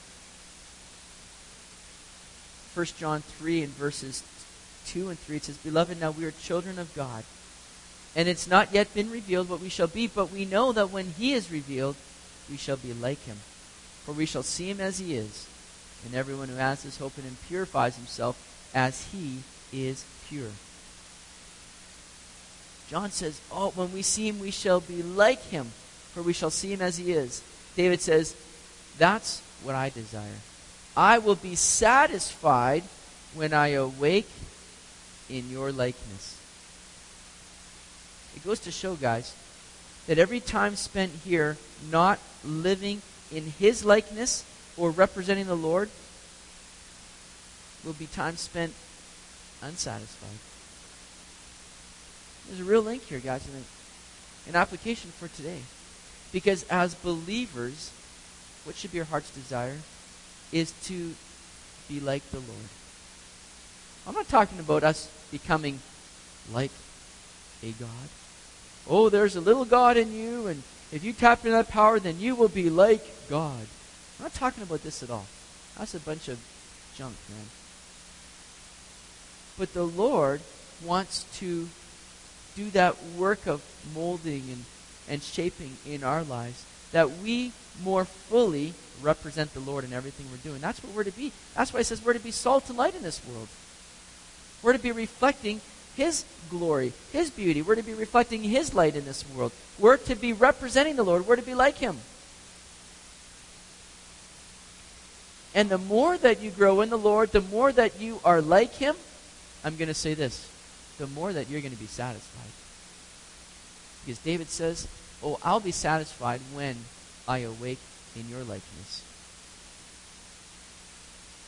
First John three and verses two and three, it says, Beloved, now we are children of God, and it's not yet been revealed what we shall be, but we know that when he is revealed, we shall be like him. For we shall see him as he is. And everyone who has this hope in him purifies himself as he is pure. John says, oh, when we see him, we shall be like him, for we shall see him as he is. David says, that's what I desire. I will be satisfied when I awake in your likeness. It goes to show, guys, that every time spent here not living in his likeness or representing the Lord will be time spent unsatisfied. There's a real link here, guys, and an application for today. Because as believers, what should be our heart's desire is to be like the Lord. I'm not talking about us becoming like a God. Oh, there's a little God in you, and if you tap into that power, then you will be like God. I'm not talking about this at all. That's a bunch of junk, man. But the Lord wants to do that work of molding and, and shaping in our lives, that we more fully represent the Lord in everything we're doing. That's what we're to be. That's why it says we're to be salt and light in this world. We're to be reflecting his glory, his beauty. We're to be reflecting his light in this world. We're to be representing the Lord. We're to be like him. And the more that you grow in the Lord, the more that you are like him, I'm going to say this, the more that you're going to be satisfied. Because David says, oh, I'll be satisfied when I awake in your likeness.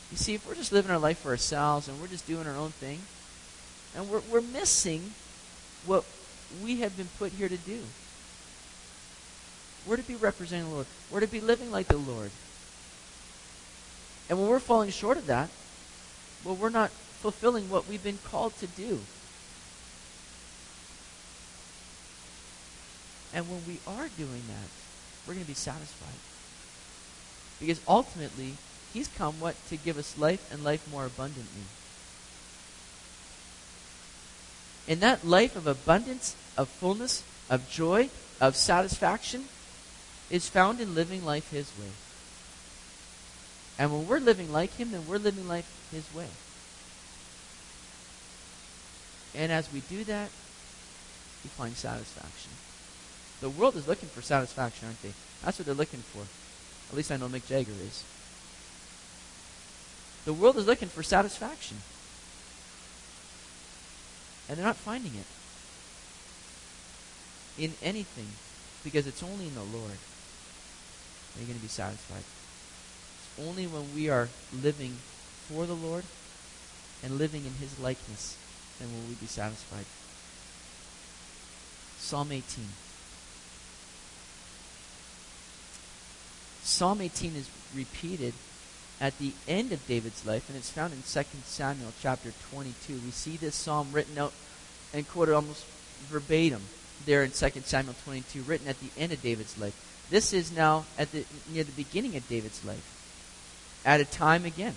You see, if we're just living our life for ourselves and we're just doing our own thing, and we're, we're missing what we have been put here to do. We're to be representing the Lord. We're to be living like the Lord. And when we're falling short of that, well, we're not fulfilling what we've been called to do. And when we are doing that, we're going to be satisfied. Because ultimately, he's come, what? To give us life and life more abundantly. And that life of abundance, of fullness, of joy, of satisfaction is found in living life his way. And when we're living like him, then we're living life his way. And as we do that, we find satisfaction. The world is looking for satisfaction, aren't they? That's what they're looking for. At least I know Mick Jagger is. The world is looking for satisfaction. And they're not finding it in anything, because it's only in the Lord that you're going to be satisfied. It's only when we are living for the Lord and living in his likeness then will we be satisfied. Psalm eighteen. Psalm eighteen is repeated at the end of David's life, and it's found in Second Samuel chapter twenty-two. We see this psalm written out and quoted almost verbatim there in Second Samuel twenty-two, written at the end of David's life. This is now at the near the beginning of David's life, at a time again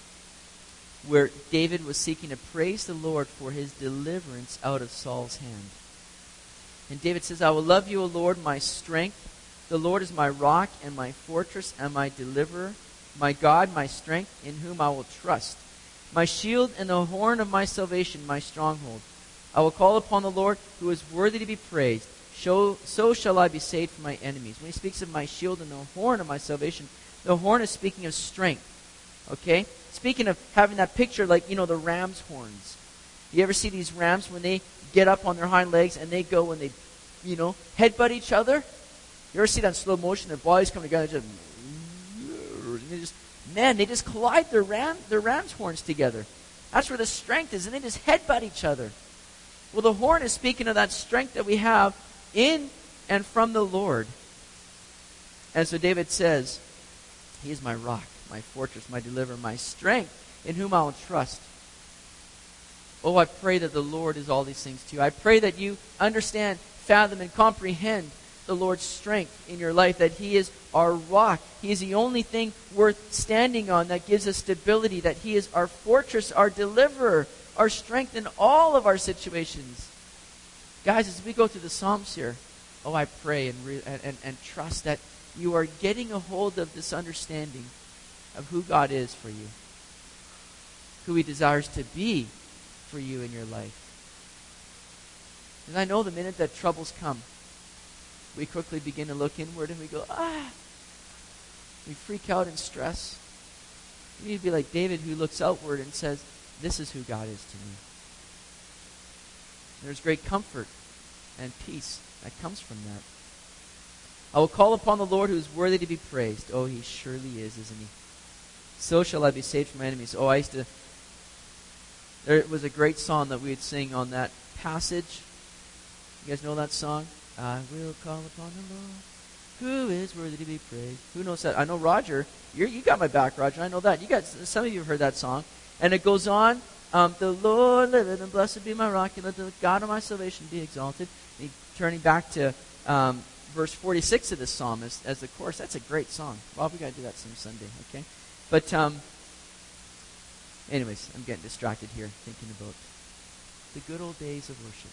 where David was seeking to praise the Lord for his deliverance out of Saul's hand. And David says, I will love you, O Lord, my strength. The Lord is my rock and my fortress and my deliverer, my God, my strength, in whom I will trust, my shield and the horn of my salvation, my stronghold. I will call upon the Lord, who is worthy to be praised. So, so shall I be saved from my enemies. When he speaks of my shield and the horn of my salvation, the horn is speaking of strength. Okay? Speaking of having that picture like, you know, the ram's horns. You ever see these rams when they get up on their hind legs and they go and they, you know, headbutt each other? You ever see that in slow motion? Their bodies come together, just, and they just, man, they just collide their ram, their ram's horns together. That's where the strength is, and they just headbutt each other. Well, the horn is speaking of that strength that we have in and from the Lord. And so David says, he is my rock, my fortress, my deliverer, my strength, in whom I will trust. Oh, I pray that the Lord is all these things to you. I pray that you understand, fathom, and comprehend the Lord's strength in your life, that he is our rock. He is the only thing worth standing on that gives us stability, that he is our fortress, our deliverer, our strength in all of our situations. Guys, as we go through the Psalms here, oh, I pray and, re- and, and, and trust that you are getting a hold of this understanding of who God is for you, who he desires to be for you in your life. And I know the minute that troubles come, we quickly begin to look inward and we go, ah, we freak out and stress. We need to be like David, who looks outward and says, this is who God is to me. There's great comfort and peace that comes from that. I will call upon the Lord, who is worthy to be praised. Oh, he surely is, isn't he? So shall I be saved from my enemies. Oh, I used to... There was a great song that we would sing on that passage. You guys know that song? I will call upon the Lord, who is worthy to be praised. Who knows that? I know Roger. You're, you got my back, Roger. I know that. You got some of you have heard that song. And it goes on. Um, the Lord liveth, and blessed be my rock, and let the God of my salvation be exalted. And he, turning back to um, verse forty-six of this psalm as, as the chorus. That's a great song. Well, we got to do that some Sunday, okay? But um, anyways, I'm getting distracted here thinking about the good old days of worship.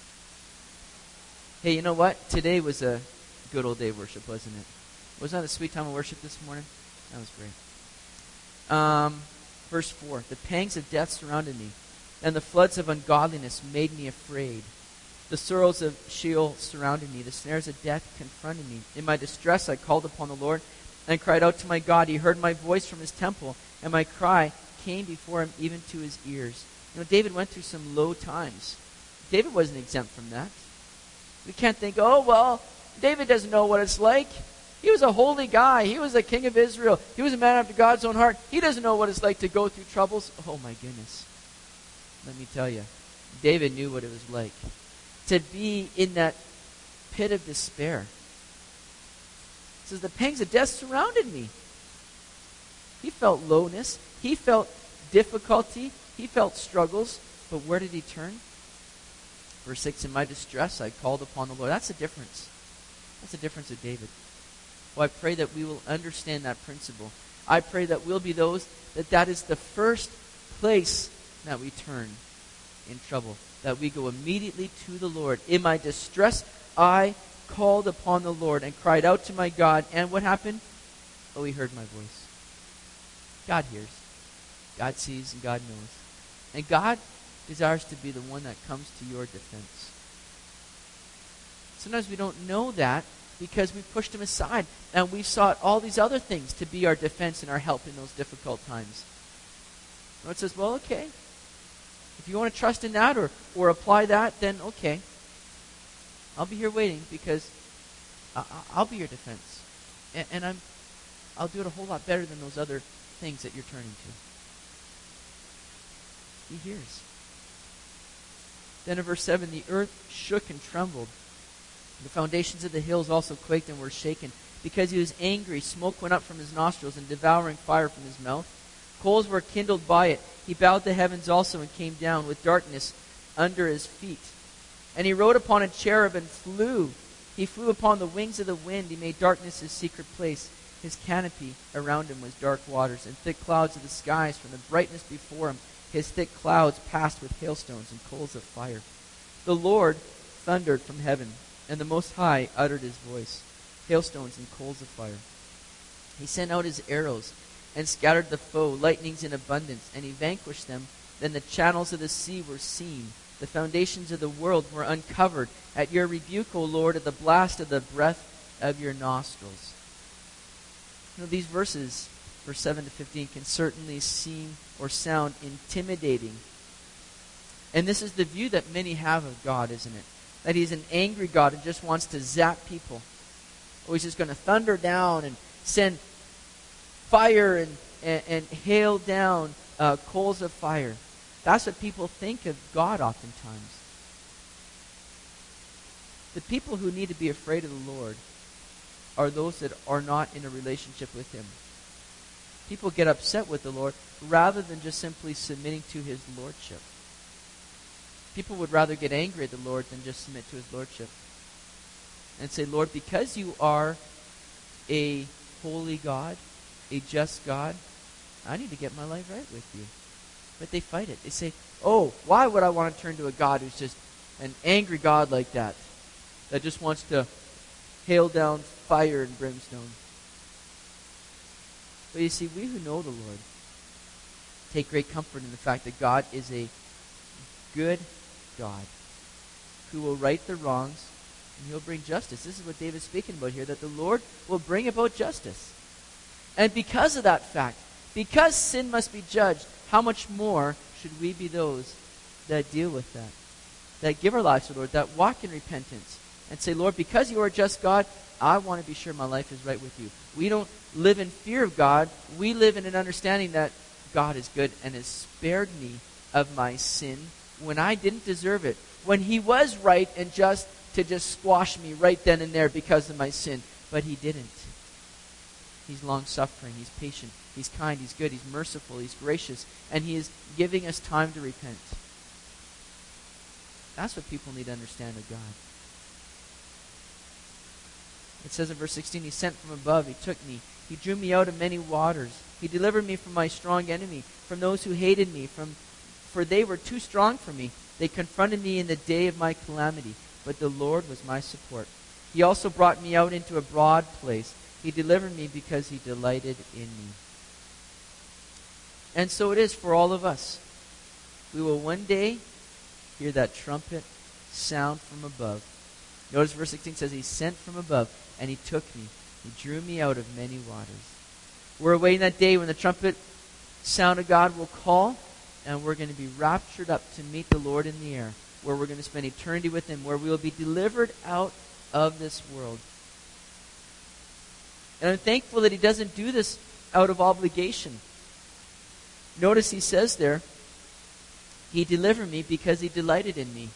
Hey, you know what? Today was a good old day of worship, wasn't it? Wasn't that a sweet time of worship this morning? That was great. Um, verse four, the pangs of death surrounded me, and the floods of ungodliness made me afraid. The sorrows of Sheol surrounded me. The snares of death confronted me. In my distress I called upon the Lord and cried out to my God. He heard my voice from his temple, and my cry came before him even to his ears. You know, David went through some low times. David wasn't exempt from that. We can't think, oh, well, David doesn't know what it's like. He was a holy guy. He was a king of Israel. He was a man after God's own heart. He doesn't know what it's like to go through troubles. Oh my goodness. Let me tell you, David knew what it was like to be in that pit of despair. It says, the pangs of death surrounded me. He felt lowness. He felt difficulty. He felt struggles. But where did he turn? Verse six, in my distress I called upon the Lord. That's the difference. That's the difference of David. Well, I pray that we will understand that principle. I pray that we'll be those that that is the first place that we turn in trouble. That we go immediately to the Lord. In my distress I called upon the Lord and cried out to my God. And what happened? Oh, he heard my voice. God hears. God sees and God knows. And God desires to be the one that comes to your defense. Sometimes we don't know that because we pushed him aside and we sought all these other things to be our defense and our help in those difficult times. The Lord says, well, okay. If you want to trust in that or, or apply that, then okay. I'll be here waiting because I, I'll be your defense. And, and I'm, I'll do it a whole lot better than those other things that you're turning to. He hears. Then in verse seven, the earth shook and trembled. The foundations of the hills also quaked and were shaken. Because he was angry, smoke went up from his nostrils and devouring fire from his mouth. Coals were kindled by it. He bowed the heavens also and came down with darkness under his feet. And he rode upon a cherub and flew. He flew upon the wings of the wind. He made darkness his secret place. His canopy around him was dark waters and thick clouds of the skies. From the brightness before him, his thick clouds passed with hailstones and coals of fire. The Lord thundered from heaven, and the Most High uttered his voice, hailstones and coals of fire. He sent out his arrows and scattered the foe, lightnings in abundance, and he vanquished them. Then the channels of the sea were seen. The foundations of the world were uncovered. At your rebuke, O Lord, at the blast of the breath of your nostrils. You know, these verses, verse seven to fifteen, can certainly seem or sound intimidating. And this is the view that many have of God, isn't it? That he's an angry God and just wants to zap people. Or he's just going to thunder down and send fire and, and, and hail down uh, coals of fire. That's what people think of God oftentimes. The people who need to be afraid of the Lord are those that are not in a relationship with him. People get upset with the Lord rather than just simply submitting to his lordship. People would rather get angry at the Lord than just submit to his lordship. And say, Lord, because you are a holy God, a just God, I need to get my life right with you. But they fight it. They say, oh, why would I want to turn to a God who's just an angry God like that, that just wants to hail down fire and brimstone? But you see, we who know the Lord take great comfort in the fact that God is a good God who will right the wrongs and he'll bring justice. This is what David's speaking about here, that the Lord will bring about justice. And because of that fact, because sin must be judged, how much more should we be those that deal with that, that give our lives to the Lord, that walk in repentance and say, Lord, because you are a just God, I want to be sure my life is right with you. We don't live in fear of God. We live in an understanding that God is good and has spared me of my sin when I didn't deserve it, when he was right and just to just squash me right then and there because of my sin. But he didn't. He's long-suffering. He's patient. He's kind. He's good. He's merciful. He's gracious. And he is giving us time to repent. That's what people need to understand of God. It says in verse sixteen, he sent from above. He took me. He drew me out of many waters. He delivered me from my strong enemy, from those who hated me, from for they were too strong for me. They confronted me in the day of my calamity, but the Lord was my support. He also brought me out into a broad place. He delivered me because he delighted in me. And so it is for all of us. We will one day hear that trumpet sound from above. Notice verse sixteen says, he sent from above, and he took me. He drew me out of many waters. We're awaiting that day when the trumpet sound of God will call, and we're going to be raptured up to meet the Lord in the air, where we're going to spend eternity with him, where we will be delivered out of this world. And I'm thankful that he doesn't do this out of obligation. Notice he says there, he delivered me because he delighted in me.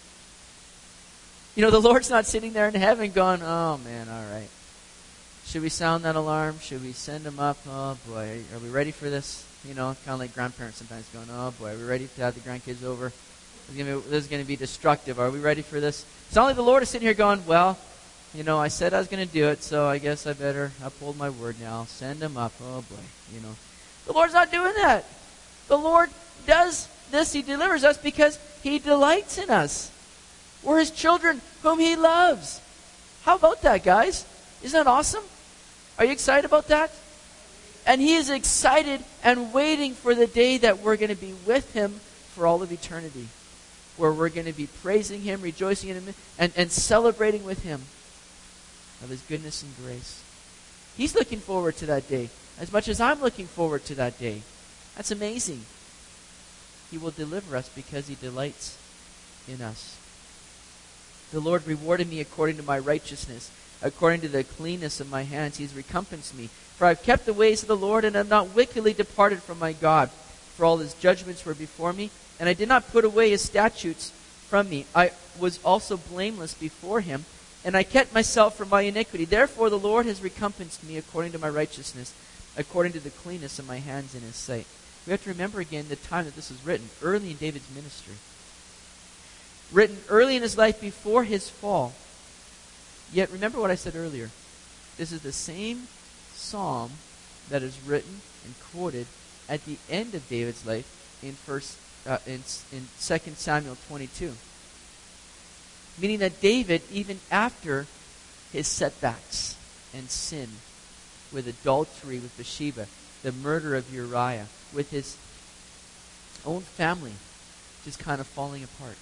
You know, the Lord's not sitting there in heaven going, oh man, all right. Should we sound that alarm? Should we send him up? Oh boy, are we ready for this? You know, kind of like grandparents sometimes going, oh boy, are we ready to have the grandkids over? This is gonna be, this is going to be destructive. Are we ready for this? It's not like the Lord is sitting here going, well, you know, I said I was going to do it, so I guess I better uphold my word now. Send him up. Oh boy, you know. The Lord's not doing that. The Lord does this. He delivers us because he delights in us. We're his children whom he loves. How about that, guys? Isn't that awesome? Are you excited about that? And he is excited and waiting for the day that we're going to be with him for all of eternity, where we're going to be praising him, rejoicing in him, and, and celebrating with him of his goodness and grace. He's looking forward to that day as much as I'm looking forward to that day. That's amazing. He will deliver us because he delights in us. The Lord rewarded me according to my righteousness. According to the cleanness of my hands, he has recompensed me. For I have kept the ways of the Lord, and have not wickedly departed from my God. For all his judgments were before me, and I did not put away his statutes from me. I was also blameless before him, and I kept myself from my iniquity. Therefore the Lord has recompensed me according to my righteousness, according to the cleanness of my hands in his sight. We have to remember again the time that this was written, early in David's ministry. Written early in his life before his fall. Yet remember what I said earlier. This is the same psalm that is written and quoted at the end of David's life in first uh, in in Second Samuel twenty-two. Meaning that David, even after his setbacks and sin with adultery with Bathsheba, the murder of Uriah, with his own family just kind of falling apart,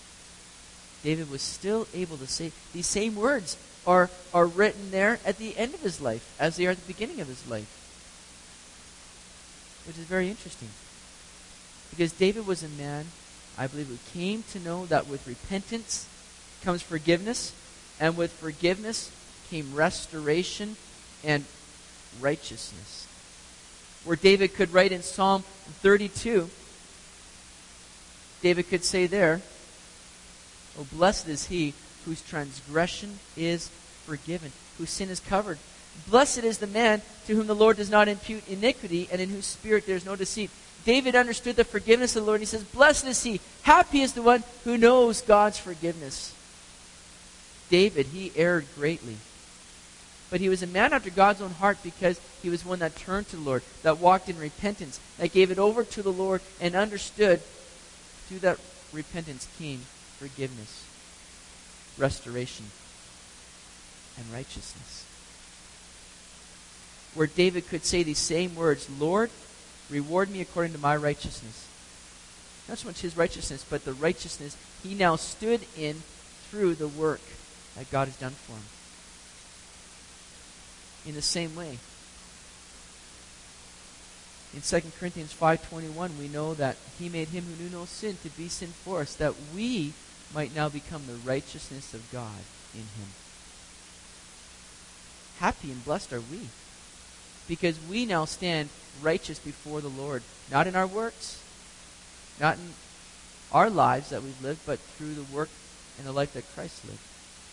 David was still able to say these same words are, are written there at the end of his life as they are at the beginning of his life. Which is very interesting. Because David was a man, I believe, who came to know that with repentance comes forgiveness, and with forgiveness came restoration and righteousness. Where David could write in Psalm thirty-two, David could say there, oh, blessed is he whose transgression is forgiven, whose sin is covered. Blessed is the man to whom the Lord does not impute iniquity, and in whose spirit there is no deceit. David understood the forgiveness of the Lord, and he says, blessed is he, happy is the one who knows God's forgiveness. David, he erred greatly. But he was a man after God's own heart because he was one that turned to the Lord, that walked in repentance, that gave it over to the Lord, and understood through that repentance came forgiveness, restoration, and righteousness. Where David could say these same words, Lord, reward me according to my righteousness. Not so much his righteousness, but the righteousness he now stood in through the work that God has done for him. In the same way, in Second Corinthians five twenty-one, we know that he made him who knew no sin to be sin for us, that we might now become the righteousness of God in him. Happy and blessed are we, because we now stand righteous before the Lord, not in our works, not in our lives that we've lived, but through the work and the life that Christ lived.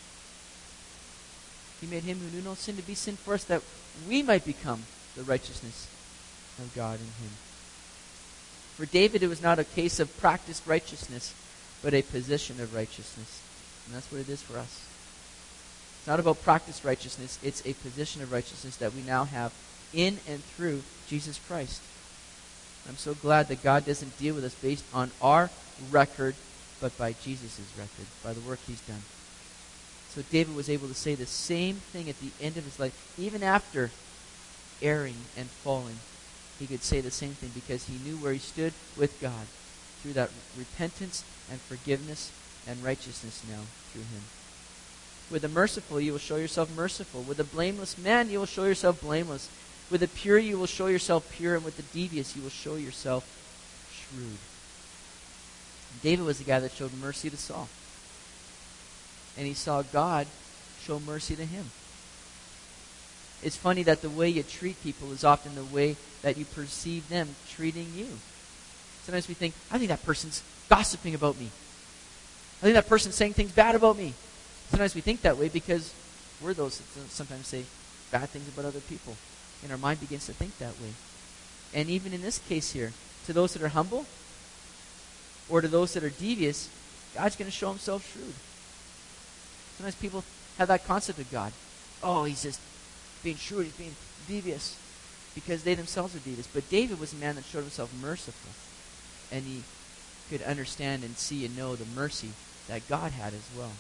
He made him who knew no sin to be sin for us, that we might become the righteousness of God in him. For David, it was not a case of practiced righteousness, but a position of righteousness. And that's what it is for us. It's not about practiced righteousness, it's a position of righteousness that we now have in and through Jesus Christ. I'm so glad that God doesn't deal with us based on our record, but by Jesus' record, by the work he's done. So David was able to say the same thing at the end of his life, even after erring and falling. He could say the same thing because he knew where he stood with God through that repentance and forgiveness and righteousness now through him. With the merciful, you will show yourself merciful. With the blameless man, you will show yourself blameless. With the pure, you will show yourself pure. And with the devious, you will show yourself shrewd. David was the guy that showed mercy to Saul. And he saw God show mercy to him. It's funny that the way you treat people is often the way that you perceive them treating you. Sometimes we think, I think that person's gossiping about me. I think that person's saying things bad about me. Sometimes we think that way because we're those that sometimes say bad things about other people. And our mind begins to think that way. And even in this case here, to those that are humble or to those that are devious, God's going to show himself shrewd. Sometimes people have that concept of God. Oh, he's just being shrewd, he's being devious, because they themselves are devious. But David was a man that showed himself merciful, and he could understand and see and know the mercy that God had as well.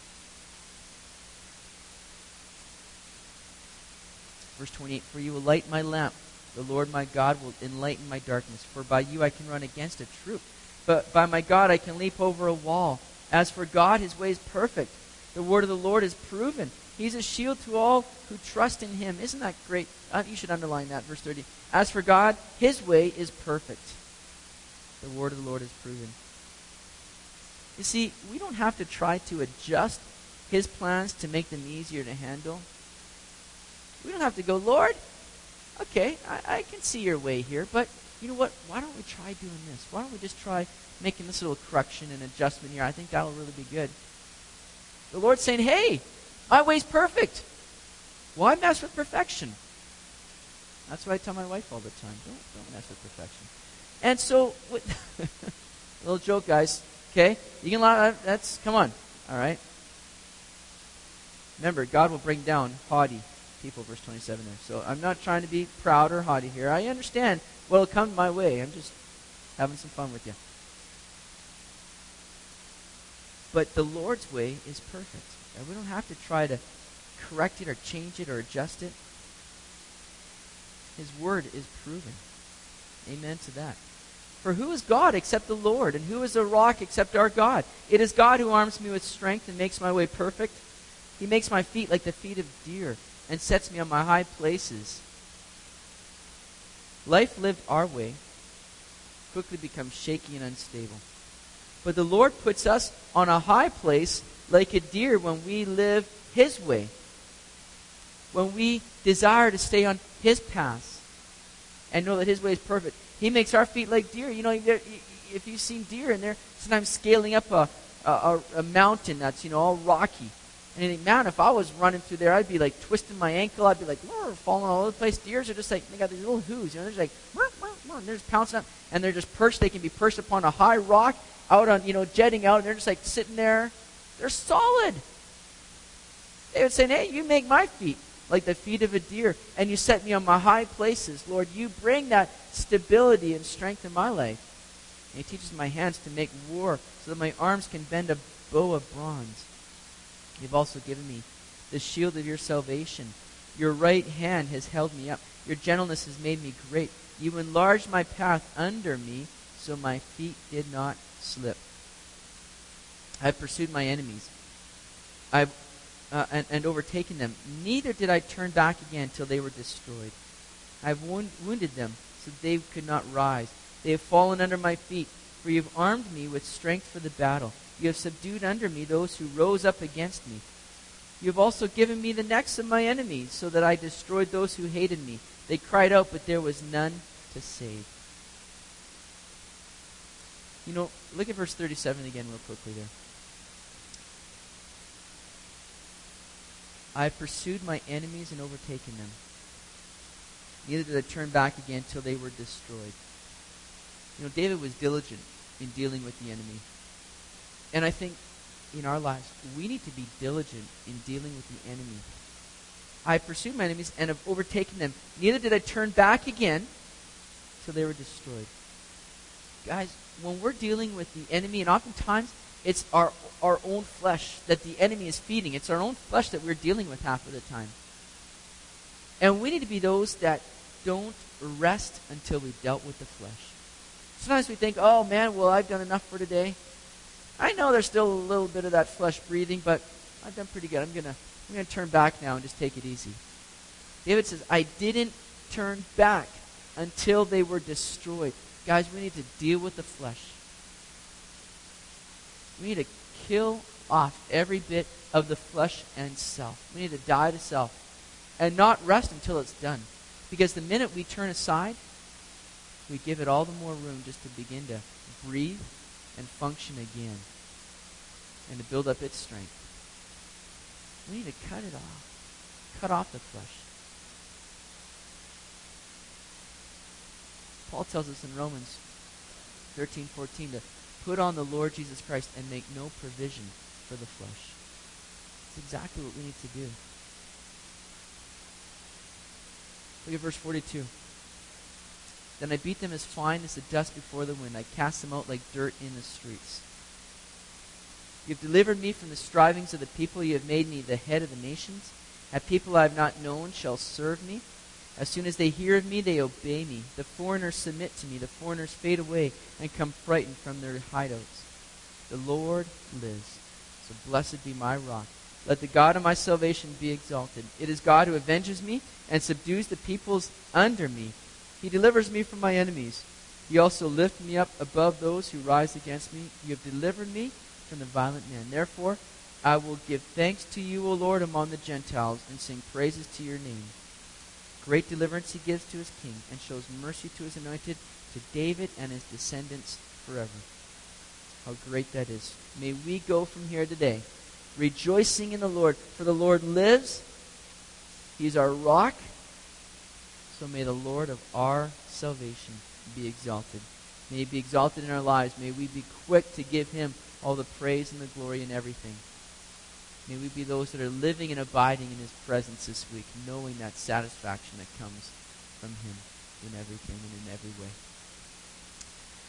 Verse twenty-eight, for you will light my lamp. The Lord my God will enlighten my darkness. For by you I can run against a troop. But by my God I can leap over a wall. As for God, his way is perfect. The word of the Lord is proven. He's a shield to all who trust in him. Isn't that great? Uh, you should underline that, verse thirty. As for God, his way is perfect. The word of the Lord is proven. You see, we don't have to try to adjust his plans to make them easier to handle. We don't have to go, Lord, okay, I, I can see your way here, but you know what? Why don't we try doing this? Why don't we just try making this little correction and adjustment here? I think that'll really be good. The Lord's saying, hey, my way's perfect. Why mess with perfection? That's what I tell my wife all the time. Don't, don't mess with perfection. And so, little joke, guys. Okay? You can laugh. That's, come on. All right? Remember, God will bring down haughty people, verse twenty-seven there. So I'm not trying to be proud or haughty here. I understand what will come my way. I'm just having some fun with you. But the Lord's way is perfect. And we don't have to try to correct it or change it or adjust it. His word is proven. Amen to that. For who is God except the Lord? And who is a rock except our God? It is God who arms me with strength and makes my way perfect. He makes my feet like the feet of deer and sets me on my high places. Life lived our way quickly becomes shaky and unstable. But the Lord puts us on a high place like a deer when we live his way. When we desire to stay on his paths and know that his way is perfect. He makes our feet like deer. You know, if you've seen deer and they're sometimes scaling up a, a, a mountain that's, you know, all rocky. And you think, man, if I was running through there, I'd be like twisting my ankle. I'd be like, falling all over the place. Deers are just like, they got these little hooves. You know, they're just like, wah, wah, wah, and they're just pouncing up. And they're just perched. They can be perched upon a high rock out on, you know, jetting out. And they're just like sitting there. They're solid. They would say, hey, you make my feet like the feet of a deer, and you set me on my high places. Lord, you bring that stability and strength in my life. And he teaches my hands to make war so that my arms can bend a bow of bronze. You've also given me the shield of your salvation. Your right hand has held me up. Your gentleness has made me great. You enlarged my path under me so my feet did not slip. I've pursued my enemies. I've Uh, and, and overtaken them. Neither did I turn back again till they were destroyed. I have wound, wounded them so they could not rise. They have fallen under my feet, for you have armed me with strength for the battle. You have subdued under me those who rose up against me. You have also given me the necks of my enemies, so that I destroyed those who hated me. They cried out, but there was none to save. You know, look at verse thirty-seven again real quickly there. I have pursued my enemies and overtaken them. Neither did I turn back again till they were destroyed. You know, David was diligent in dealing with the enemy. And I think in our lives, we need to be diligent in dealing with the enemy. I have pursued my enemies and have overtaken them. Neither did I turn back again till they were destroyed. Guys, when we're dealing with the enemy, and oftentimes it's our our own flesh that the enemy is feeding. It's our own flesh that we're dealing with half of the time. And we need to be those that don't rest until we've dealt with the flesh. Sometimes we think, oh man, well, I've done enough for today. I know there's still a little bit of that flesh breathing, but I've done pretty good. I'm gonna I'm gonna turn back now and just take it easy. David says, I didn't turn back until they were destroyed. Guys, we need to deal with the flesh. We need to kill off every bit of the flesh and self. We need to die to self. and not rest until it's done. Because the minute we turn aside, we give it all the more room just to begin to breathe and function again and to build up its strength. We need to cut it off. Cut off the flesh. Paul tells us in Romans thirteen fourteen to put on the Lord Jesus Christ and make no provision for the flesh. It's exactly what we need to do. Look at verse forty-two. Then I beat them as fine as the dust before the wind. I cast them out like dirt in the streets. You have delivered me from the strivings of the people. You have made me the head of the nations. A people I have not known shall serve me. As soon as they hear of me, they obey me. The foreigners submit to me. The foreigners fade away and come frightened from their hideouts. The Lord lives. So blessed be my rock. Let the God of my salvation be exalted. It is God who avenges me and subdues the peoples under me. He delivers me from my enemies. He also lifts me up above those who rise against me. You have delivered me from the violent man. Therefore, I will give thanks to you, O Lord, among the Gentiles, and sing praises to your name. Great deliverance he gives to his king, and shows mercy to his anointed, to David and his descendants forever. How great that is. May we go from here today rejoicing in the Lord, for the Lord lives. He is our rock. So may the Lord of our salvation be exalted. May he be exalted in our lives. May we be quick to give him all the praise and the glory in everything. May we be those that are living and abiding in his presence this week, knowing that satisfaction that comes from him in everything and in every way.